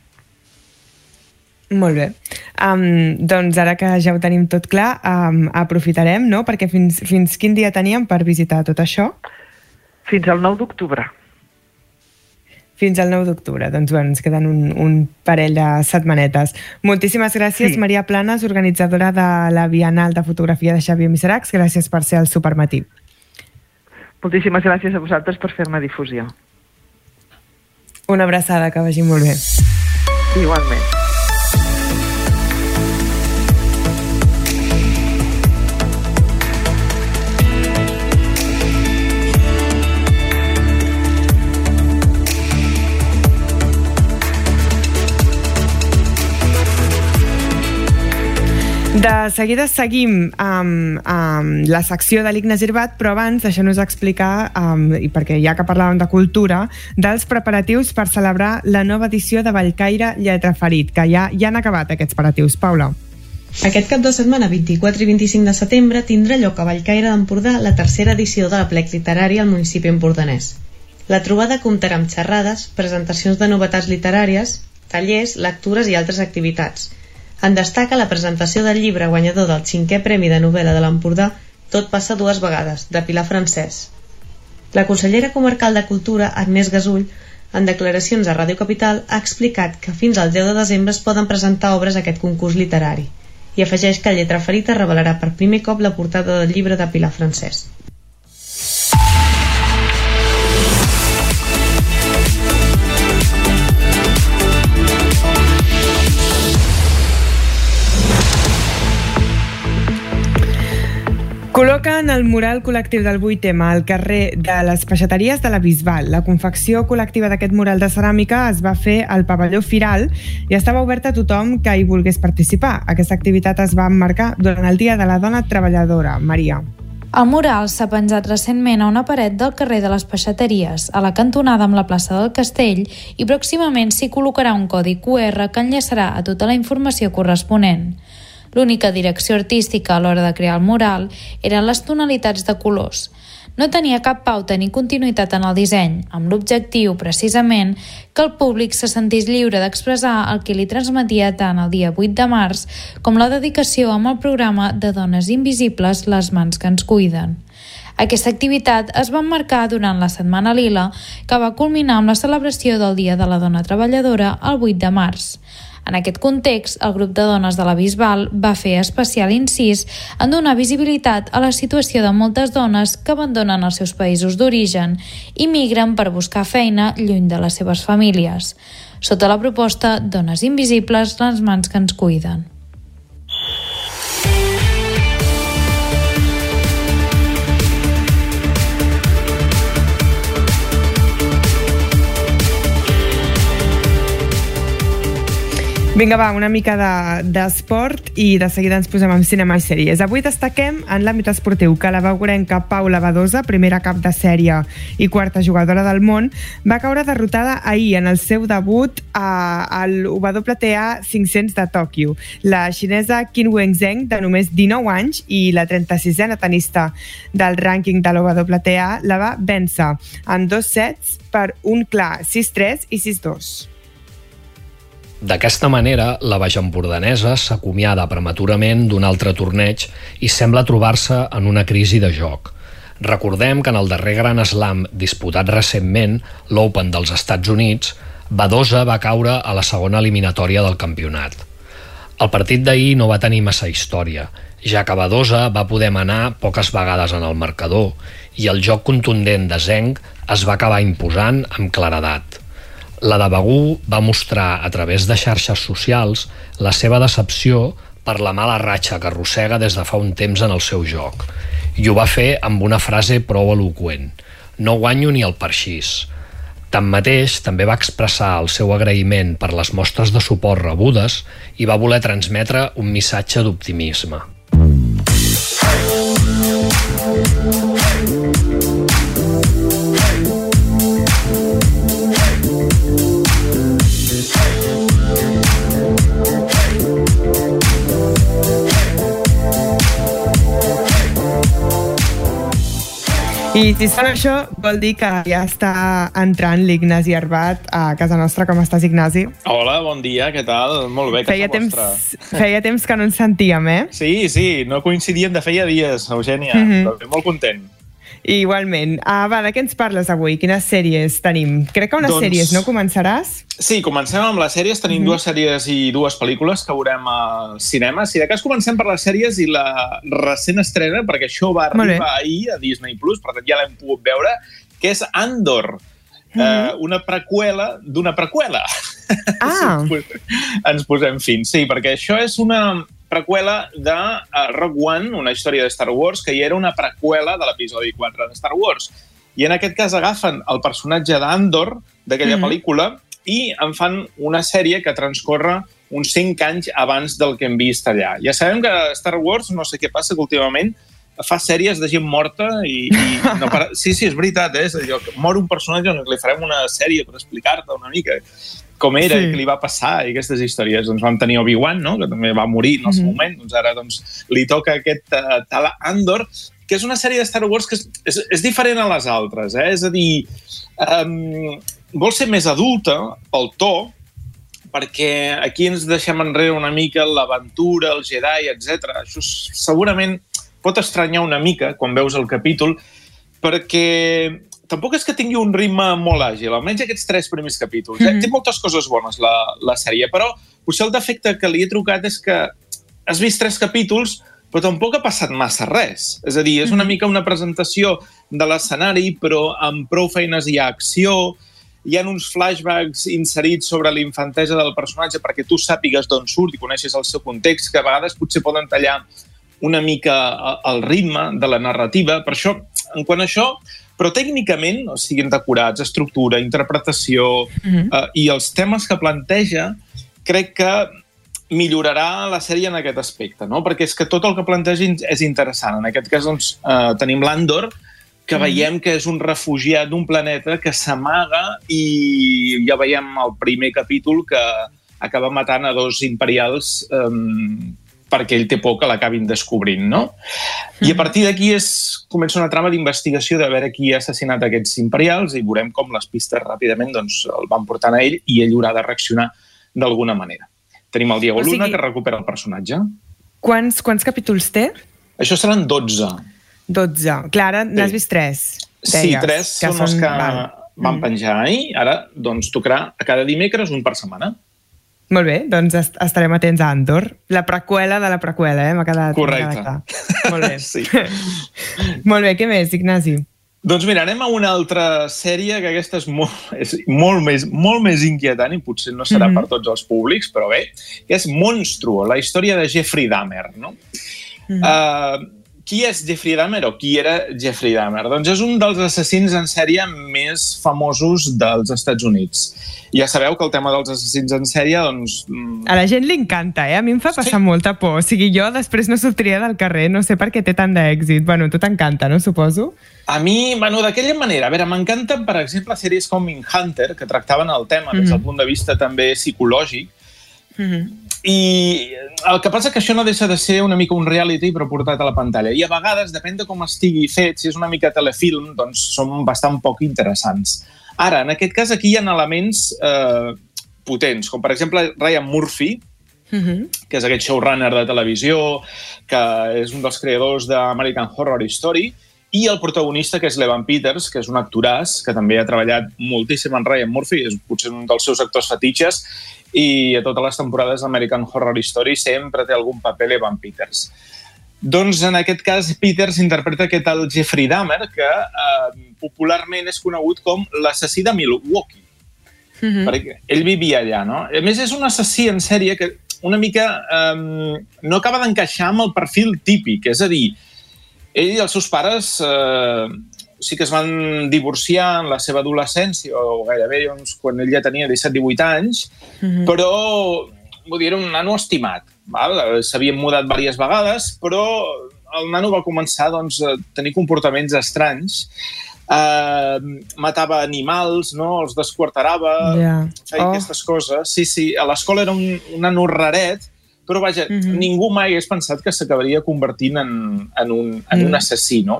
Molt bé. Um, doncs ara que ja ho tenim tot clar, um, aprofitarem, no? Perquè fins, fins quin dia teníem per visitar tot això? Fins al nou d'octubre. Fins al nou d'octubre. Doncs bueno, ens queden un, un parell de setmanetes. Moltíssimes gràcies, sí. Maria Planes, organitzadora de la Biennal de Fotografia de Xavier Miseracs. Gràcies per ser al Supermatí. Moltíssimes gràcies a vosaltres per fer-me difusió. Una abraçada, que vagi molt bé. Igualment. De seguida seguim amb, amb la secció de l'Ignasi Irbat, però abans deixem-nos explicar, um, i perquè ja que parlàvem de cultura, dels preparatius per celebrar la nova edició de Bellcaire Lletra Ferit, que ja, ja han acabat aquests preparatius. Paula. Aquest cap de setmana, vint-i-quatre i vint-i-cinc de setembre, tindrà lloc a Bellcaire d'Empordà la tercera edició de l'Aplec Literari al municipi empordanès. La trobada comptarà amb xerrades, presentacions de novetats literàries, tallers, lectures i altres activitats. En destaca la presentació del llibre guanyador del cinquè Premi de Novel·la de l'Empordà, Tot passa dues vegades, de Pilar Francès. La consellera comarcal de Cultura, Agnès Gasull, en declaracions a Ràdio Capital, ha explicat que fins al deu de desembre es poden presentar obres a aquest concurs literari i afegeix que Lletra Ferita revelarà per primer cop la portada del llibre de Pilar Francès. Col·loquen el mural col·lectiu del vuit ema al carrer de les peixateries de la Bisbal. La confecció col·lectiva d'aquest mural de ceràmica es va fer al pavelló Firal i estava oberta a tothom que hi volgués participar. Aquesta activitat es va emmarcar durant el Dia de la Dona Treballadora. Maria. El mural s'ha penjat recentment a una paret del carrer de les Peixateries, a la cantonada amb la plaça del Castell, i pròximament s'hi col·locarà un codi cu erre que enllaçarà a tota la informació corresponent. L'única direcció artística a l'hora de crear el mural eren les tonalitats de colors. No tenia cap pauta ni continuïtat en el disseny, amb l'objectiu, precisament, que el públic se sentís lliure d'expressar el que li transmetia tant el dia vuit de març com la dedicació amb el programa de Dones Invisibles, les mans que ens cuiden. Aquesta activitat es va emmarcar durant la Setmana Lila, que va culminar amb la celebració del Dia de la Dona Treballadora el vuit de març. En aquest context, el grup de dones de la Bisbal va fer especial incís en donar visibilitat a la situació de moltes dones que abandonen els seus països d'origen i migren per buscar feina lluny de les seves famílies. Sota la proposta Dones Invisibles, les mans que ens cuiden. Vinga, va, una mica d'esport de, i de seguida ens posem amb cinema i sèries. Avui destaquem en l'àmbit esportiu que la baurenca Paula Badosa, primera cap de sèrie i quarta jugadora del món, va caure derrotada ahir en el seu debut a, al U W T A cinc-cents de Tòquio. La xinesa Qin Wenzheng, de només dinou anys i la trenta-sisena tenista del rànquing de l'U W T A, la va vèncer en dos sets per un clar sis tres i sis dos. D'aquesta manera, la baixempordanesa s'acomiada prematurament d'un altre torneig i sembla trobar-se en una crisi de joc. Recordem que en el darrer Gran Slam disputat recentment, l'Open dels Estats Units, Badosa va caure a la segona eliminatòria del campionat. El partit d'ahir no va tenir massa història, ja que Badosa va poder manar poques vegades en el marcador i el joc contundent de Zheng es va acabar imposant amb claredat. La de Bagú va mostrar a través de xarxes socials la seva decepció per la mala ratxa que arrossega des de fa un temps en el seu joc. I ho va fer amb una frase prou eloqüent: no guanyo ni el parxís. Tanmateix, també va expressar el seu agraïment per les mostres de suport rebudes i va voler transmetre un missatge d'optimisme. I si sona això, vol dir que ja està entrant l'Ignasi Irbat a casa nostra. Com estàs, Ignasi? Hola, bon dia, què tal? Molt bé, feia casa temps, vostra. Feia temps que no ens sentíem, eh? Sí, sí, no coincidíem de feia dies, Eugènia. Mm-hmm. Però molt content. Igualment. Ah, va, de què ens parles avui? Quines sèries tenim? Crec que unes doncs... sèries, no? Començaràs? Sí, comencem amb les sèries. Tenim mm-hmm. dues sèries i dues pel·lícules que veurem al cinema. Si de cas comencem per les sèries i la recent estrena, perquè això va arribar ahir a Disney plus, per tant ja l'hem pogut veure, que és Andor, mm-hmm. eh, una preqüela d'una preqüela. Ah! Ens posem fins. Sí, perquè això és una preqüela de uh, Rogue One, una història de Star Wars, que ja era una preqüela de l'episodi quatre de Star Wars. I en aquest cas agafen el personatge d'Andor, d'aquella mm-hmm. pel·lícula, i en fan una sèrie que transcorre uns cinc anys abans del que hem vist allà. Ja sabem que Star Wars, no sé què passa, que últimament fa sèries de gent morta i... i no para... Sí, sí, és veritat, eh? És allò que mor un personatge, doncs li farem una sèrie per explicar-te una mica com era sí. i què li va passar i aquestes històries. Doncs vam tenir Obi-Wan, no? Que també va morir en el seu mm-hmm. moment, doncs ara doncs, li toca aquest uh, Tala Andor, que és una sèrie de Star Wars que és, és, és diferent a les altres, eh? És a dir, um, vol ser més adulta pel to, perquè aquí ens deixem enrere una mica l'aventura, el Jedi, etcètera. Això segurament pot estranyar una mica quan veus el capítol, perquè tampoc és que tingui un ritme molt àgil, almenys aquests tres primers capítols. Eh? Mm-hmm. Té moltes coses bones la, la sèrie, però potser el defecte que li he trucat és que has vist tres capítols, però tampoc ha passat massa res. És a dir, és una mica una presentació de l'escenari, però amb prou feines hi ha acció, hi ha uns flashbacks inserits sobre l'infantesa del personatge perquè tu sàpigues d'on surt i coneixes el seu context, que a vegades potser poden tallar una mica el ritme de la narrativa. Per això, en quant a això, però tècnicament, o siguin decorats, estructura, interpretació mm-hmm. eh, i els temes que planteja, crec que millorarà la sèrie en aquest aspecte, no? Perquè és que tot el que planteja és interessant. En aquest cas, doncs, eh, tenim l'Andor, que veiem que és un refugiat d'un planeta que s'amaga i ja veiem el primer capítol que acaba matant a dos imperials um, perquè ell té por que l'acabin descobrint, no? I a partir d'aquí és, comença una trama d'investigació de veure qui ha assassinat aquests imperials i veurem com les pistes ràpidament doncs, el van portant a ell i ell haurà de reaccionar d'alguna manera. Tenim el Diego o sigui, Luna, que recupera el personatge. Quants, quants capítols té? Això seran dotze. dotze. Clara, n'has sí. vist tres? Deies, sí, tres que són, són els que val. van penjar ahir. Ara, doncs, tocarà a cada dimecres un per setmana. Molt bé, doncs est estarem atents a Andor. La preqüela de la preqüela, eh? M'ha quedat, correcte. quedat Molt bé. Sí. Molt bé, què més, Ignasi? Doncs mira, anem a una altra sèrie que aquesta és molt, és molt, més, molt més inquietant i potser no serà mm-hmm. per tots els públics, però bé, que és Monstruo, la història de Jeffrey Dahmer, no? Mm-hmm. Uh, qui és Jeffrey Dahmer o qui era Jeffrey Dahmer? Doncs és un dels assassins en sèrie més famosos dels Estats Units. Ja sabeu que el tema dels assassins en sèrie, doncs... A la gent li encanta, eh? A mi em fa passar sí. molta por. O sigui, jo després no sortiria del carrer, no sé per què té tant d'èxit. Bueno, tu t'encanta, no? Suposo. A mi, bueno, d'aquella manera. A veure, m'encanten, per exemple, sèries com Mindhunter, que tractaven el tema mm-hmm. des del punt de vista també psicològic. Mm-hmm. I el que passa que això no deixa de ser una mica un reality però portat a la pantalla. I a vegades, depèn de com estigui fet, si és una mica telefilm, doncs són bastant poc interessants. Ara, en aquest cas, aquí hi ha elements eh, potents, com per exemple Ryan Murphy, mm-hmm. que és aquest showrunner de televisió, que és un dels creadors d'American Horror Story, i el protagonista, que és l'Evan Peters, que és un actoràs, que també ha treballat moltíssim en Ryan Murphy, és potser un dels seus actors fetitxes, i a totes les temporades d'American Horror Story sempre té algun paper l'Evan Peters. Doncs en aquest cas Peters interpreta aquest el Jeffrey Dahmer, que eh, popularment és conegut com l'assassí de Milwaukee. Mm-hmm. Perquè ell vivia allà, no? A més, és un assassí en sèrie que una mica eh, no acaba d'encaixar amb el perfil típic, és a dir, ell i els seus pares eh, sí que es van divorciar en la seva adolescència, o gairebé doncs, quan ell ja tenia disset divuit anys, mm-hmm. però vull dir, era un nano estimat. S'havien mudat diverses vegades, però el nano va començar doncs, a tenir comportaments estranys. Eh, matava animals, no? Els desquarterava, yeah. feia oh. aquestes coses. Sí, sí, a l'escola era un, un nano raret, però vaja, mm-hmm. ningú mai hagués pensat que s'acabaria convertint en, en, un, en mm. un assassí, no?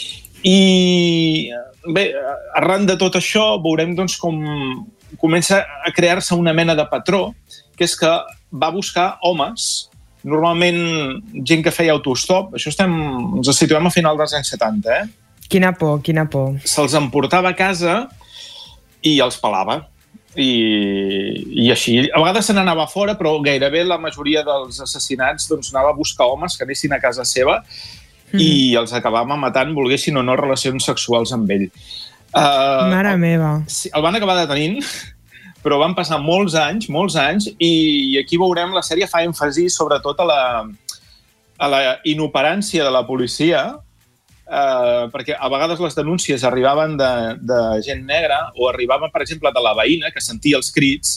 I bé, arran de tot això veurem doncs, com comença a crear-se una mena de patró, que és que va buscar homes, normalment gent que feia autostop, això estem, ens situem a final dels anys setanta, eh? Quina por, quina por. Se'ls emportava a casa i els pelava. I, i així, a vegades se n'anava fora, però gairebé la majoria dels assassinats doncs, anava a buscar homes que anessin a casa seva mm. i els acabava matant, volguessin o no relacions sexuals amb ell. Uh, Mare el, meva. Sí, el van acabar detenint, però van passar molts anys, molts anys, i, i aquí veurem, la sèrie fa èmfasi sobretot a la, a la inoperància de la policia, Uh, perquè a vegades les denúncies arribaven de, de gent negra o arribaven, per exemple, de la veïna que sentia els crits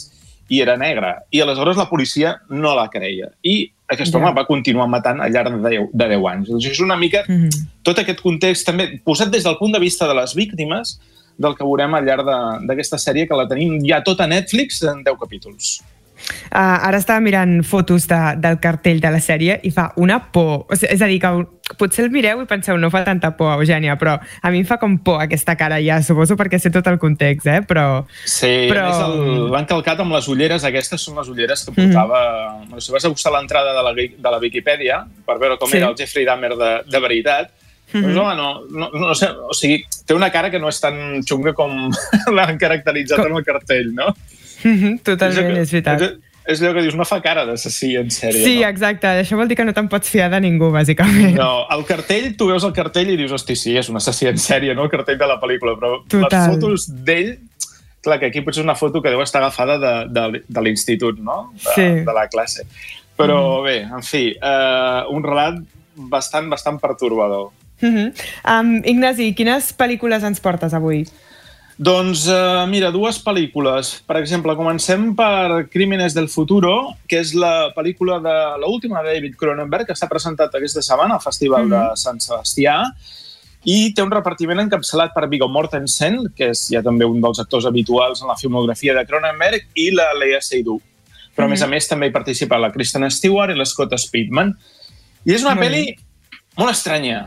i era negre. I aleshores la policia no la creia. I aquest home va continuar matant al llarg de deu, de deu anys. Doncs és una mica mm-hmm. tot aquest context també posat des del punt de vista de les víctimes del que veurem al llarg d'aquesta sèrie, que la tenim ja tota a Netflix en deu capítols. Uh, ara estava mirant fotos de, del cartell de la sèrie i fa una por. O sigui, és a dir, que potser el mireu i penseu no fa tanta por, Eugènia, però a mi em fa com por aquesta cara ja, suposo perquè sé tot el context, eh? Però, sí, però... a més l'han calcat amb les ulleres, aquestes són les ulleres que portava... Mm-hmm. Bueno, si vas a buscar l'entrada de, la, de la Viquipèdia per veure com sí. era el Jeffrey Dahmer de, de veritat, mm-hmm. doncs home, no, no, no sé, o sigui, té una cara que no és tan xunga com l'han caracteritzat com... en el cartell, no? Mm-hmm, totalment, és, és veritat. És, és allò que dius, no fa cara d'assassí en sèrie, sí, no? exacte, això vol dir que no te'n pots fiar de ningú, bàsicament. No, el cartell, tu veus el cartell i dius, hosti, sí, és un assassí en sèrie, no? El cartell de la pel·lícula, però Total. les fotos d'ell, clar, que aquí potser és una foto que deu estar agafada de, de, de l'institut, no? De, sí. de la classe. Però mm. bé, en fi, uh, un relat bastant, bastant pertorbador. Mm-hmm. Um, Ignasi, quines pel·lícules ens portes avui? Doncs, uh, mira, dues pel·lícules. Per exemple, comencem per Crímenes del Futuro, que és la pel·lícula de l'última de David Cronenberg, que s'ha presentat aquesta setmana al Festival mm-hmm. de Sant Sebastià, i té un repartiment encapçalat per Viggo Mortensen, que és ja també un dels actors habituals en la filmografia de Cronenberg, i la Léa Seydoux. Però, mm-hmm. a més a més, també hi participa la Kristen Stewart i l'Scott Speedman. I és una mm-hmm. pel·li molt estranya.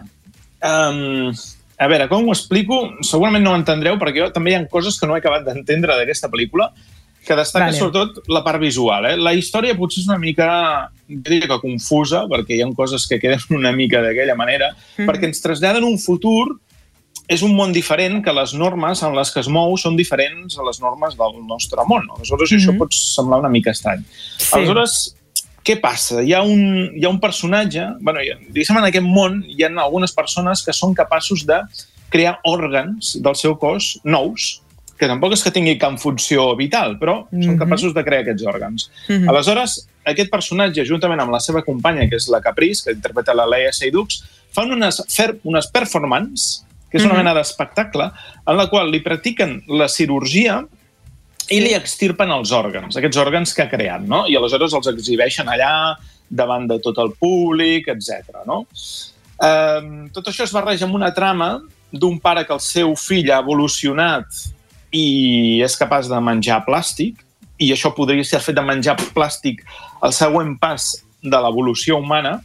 Um, a veure, com ho explico? Segurament no ho entendreu, perquè jo també hi ha coses que no he acabat d'entendre d'aquesta pel·lícula, que destaca vale. sobretot la part visual. Eh? La història potser és una mica, diria que confusa, perquè hi ha coses que queden una mica d'aquella manera, mm-hmm. perquè ens traslladen un futur, és un món diferent, que les normes en les que es mou són diferents a les normes del nostre món. Aleshores, mm-hmm. això pot semblar una mica estrany. Sí. Aleshores, què passa? Hi ha un, hi ha un personatge... Bueno, diguéssim, en aquest món hi ha algunes persones que són capaços de crear òrgans del seu cos nous, que tampoc és que tingui cap funció vital, però mm-hmm. són capaços de crear aquests òrgans. Mm-hmm. Aleshores, aquest personatge, juntament amb la seva companya, que és la Caprice, que interpreta la Léa Seydoux, fan unes, fer, unes performances, que és una mm-hmm. mena d'espectacle, en la qual li practiquen la cirurgia i li extirpen els òrgans, aquests òrgans que ha creat, no? I aleshores els exhibeixen allà, davant de tot el públic, etcètera. No? Um, tot això es barreja amb una trama d'un pare que el seu fill ha evolucionat i és capaç de menjar plàstic, i això podria ser el fet de menjar plàstic el següent pas de l'evolució humana.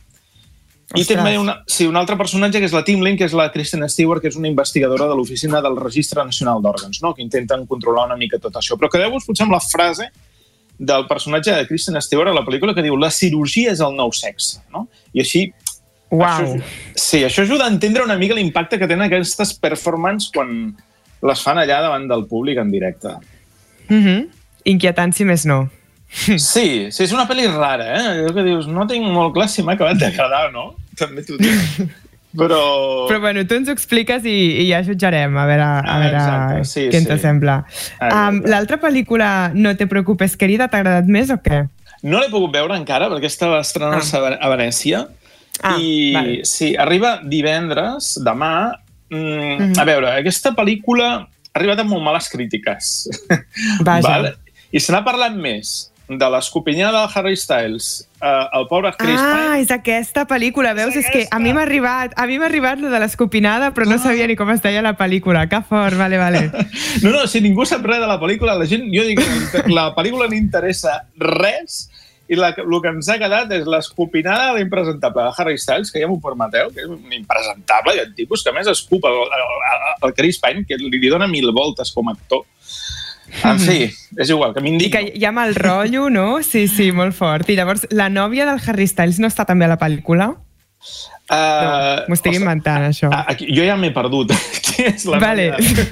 I també una, sí, un altre personatge, que és la Timlin, que és la Kristen Stewart, que és una investigadora de l'Oficina del Registre Nacional d'Òrgans, no? Que intenten controlar una mica tot això. Però quedeu-vos potser amb la frase del personatge de Kristen Stewart a la pel·lícula que diu la cirurgia és el nou sexe. No? I així... Uau! Això, sí, això ajuda a entendre una mica l'impacte que tenen aquestes performances quan les fan allà davant del públic en directe. Mm-hmm. Inquietant, si més no. Sí, sí, és una pel·li rara, eh? Allò que dius, no tinc molt clar si m'ha acabat d'agradar o no, també t'ho dic. Però... Però bueno, tu ens ho expliques i, i ja jutjarem, a veure, a veure ah, exacte, sí, què ens sí. sembla. Um, L'altra pel·lícula, No te preocupes, querida, t'ha agradat més o què? No l'he pogut veure encara, perquè estava estrenant-se ah. a Venècia. Ah, I vale. sí, arriba divendres, demà. Mm, mm-hmm. A veure, aquesta pel·lícula ha arribat amb molt males crítiques. Vaja. Vale? I se n'ha parlat més de l'escopinyada del Harry Styles, uh, el pobre Chris ah, Pine. Ah, és aquesta pel·lícula, veus? És, és que a mi m'ha arribat, a mi m'ha arribat lo de l'escopinada, però no sabia ni com es deia la pel·lícula. Que fort, vale, vale. No, no, si ningú sap res de la pel·lícula, la gent, jo dic, la pel·lícula no interessa res, i la, el que ens ha quedat és l'escopinada de l'impresentable de Harry Styles, que ja m'ho permeteu, que és un impresentable, i el tipus que a més escupa el, el, el Chris Pine, que li dona mil voltes com a actor. En fi, és igual, que m'indigno. I que hi ha mal rotllo, no? Sí, sí, molt fort. I llavors, la nòvia del Harry Styles no està també a la pel·lícula? Uh, no, m'ho estic inventant, això. Aquí, jo ja m'he perdut. Qui és la vale.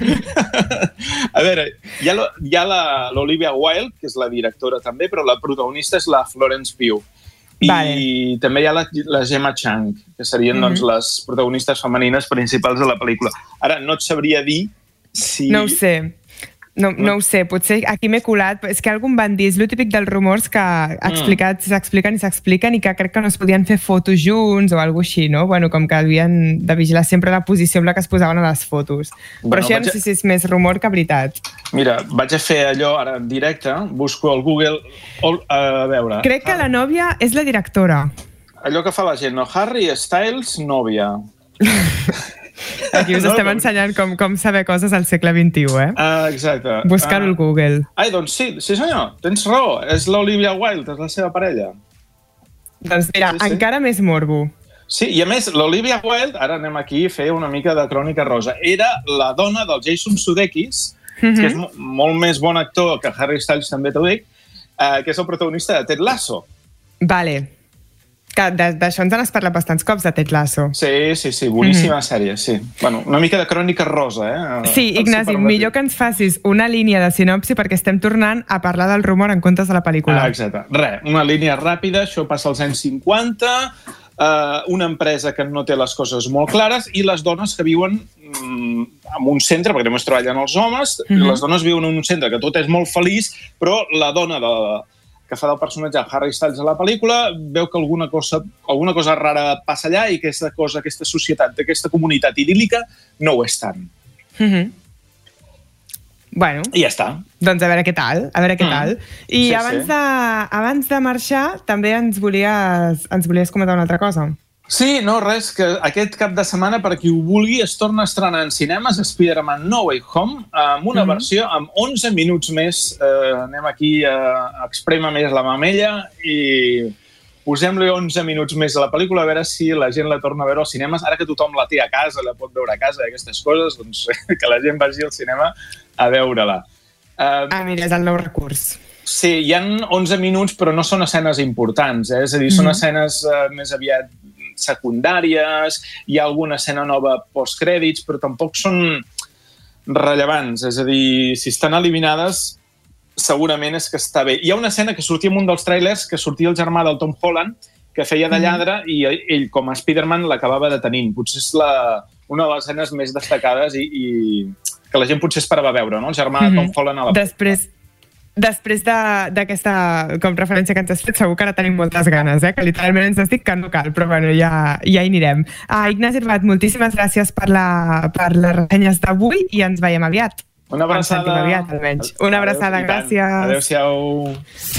A veure, hi ha, hi ha l'Olivia Wilde, que és la directora també, però la protagonista és la Florence Pugh. I vale. també hi ha la, la Gemma Chan, que serien mm-hmm. doncs, les protagonistes femenines principals de la pel·lícula. Ara, no et sabria dir si... No ho sé. No, no ho sé, potser aquí m'he colat, és que algú em van dir, és el típic dels rumors que explicat, s'expliquen i s'expliquen i que crec que no es podien fer fotos junts o alguna així, no? Bueno, com que havien de vigilar sempre la posició amb la que es posaven a les fotos. Però bueno, això ja no sé si és més rumor que veritat. Mira, vaig a fer allò ara en directe, busco al Google, a veure... Crec que la nòvia és la directora. Allò que fa la gent, no? Harry Styles, nòvia. Aquí us no, estem com... ensenyant com, com saber coses al segle vint-i-u, eh? Ah, exacte. Buscar-ho al Google. Ai, doncs sí, sí senyor, tens raó, és l'Olivia Wilde, és la seva parella. Doncs mira, sí, sí. Encara més morbo. Sí, i a més, l'Olivia Wilde, ara anem aquí a fer una mica de crònica rosa, era la dona del Jason Sudeikis, mm-hmm. que és molt més bon actor que Harry Styles, també t'ho dic, eh, que és el protagonista de Ted Lasso. Vale. D'això ens n'has parlat bastants cops, de Ted Lasso. Sí, sí, sí, boníssima mm-hmm. sèrie, sí. Bueno, una mica de crònica rosa, eh? Sí, Ignasi, millor que ens facis una línia de sinopsi perquè estem tornant a parlar del rumor en comptes de la pel·lícula. Ah, exacte. Res, una línia ràpida, això passa als anys cinquanta, Uh, una empresa que no té les coses molt clares i les dones que viuen mm, en un centre, perquè només treballen els homes, mm-hmm. les dones viuen en un centre que tot és molt feliç, però la dona de, que fa del personatge Harry Styles a la pel·lícula veu que alguna cosa, alguna cosa rara passa allà i aquesta cosa, aquesta societat, aquesta comunitat idíl·lica no ho és tant. Mm-hmm. Bueno, i ja està. Doncs a veure què tal, a veure què mm. tal. I sí, abans, sí. De, abans de marxar també ens volies, ens volies comentar una altra cosa. Sí, no, res, que aquest cap de setmana, per qui ho vulgui, es torna a estrenar en cinemes Spider-Man No Way Home, amb una mm-hmm. versió amb onze minuts més. Eh, anem aquí a, a exprema més la mamella i posem-li onze minuts més a la pel·lícula, a veure si la gent la torna a veure als cinemes. Ara que tothom la té a casa, la pot veure a casa, aquestes coses, doncs que la gent vagi al cinema a veure-la. Uh, ah, mira, és el nou recurs. Sí, hi ha onze minuts, però no són escenes importants, eh? És a dir, són mm-hmm. escenes uh, més aviat secundàries, hi ha alguna escena nova postcrèdits, però tampoc són rellevants. És a dir, si estan eliminades, segurament és que està bé. Hi ha una escena que sortia en un dels trailers, que sortia el germà del Tom Holland, que feia de lladre, mm. i ell, com a Spider-Man, l'acabava detenint. Potser és la, una de les escenes més destacades i, i que la gent potser esperava veure, no? El germà mm-hmm. de Tom Holland a la Després, després d'aquesta de, com referència que ens has fet, segur que ara tenim moltes ganes, eh? Que literalment ens estic que no cal, però bueno, ja, ja hi anirem. Ah, Ignasi Herbat, moltíssimes gràcies per, la, per les ressenyes d'avui i ens veiem aviat. Una abraçada. Ens sentim aviat, almenys. Una abraçada, Adeu, gràcies. Adéu-siau.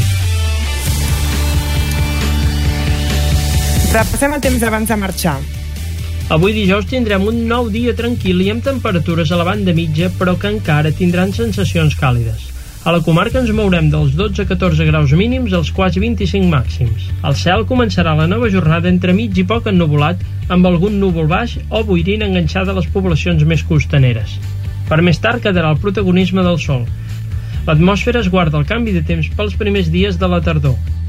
Repassem el temps abans de marxar. Avui dijous tindrem un nou dia tranquil i amb temperatures a la banda mitja, però que encara tindran sensacions càlides. A la comarca ens mourem dels dotze a catorze graus mínims als quasi vint-i-cinc màxims. El cel començarà la nova jornada entre mig i poc ennuvolat, amb algun núvol baix o boirina enganxada a les poblacions més costaneres. Per més tard quedarà el protagonisme del sol. L'atmosfera es guarda el canvi de temps pels primers dies de la tardor.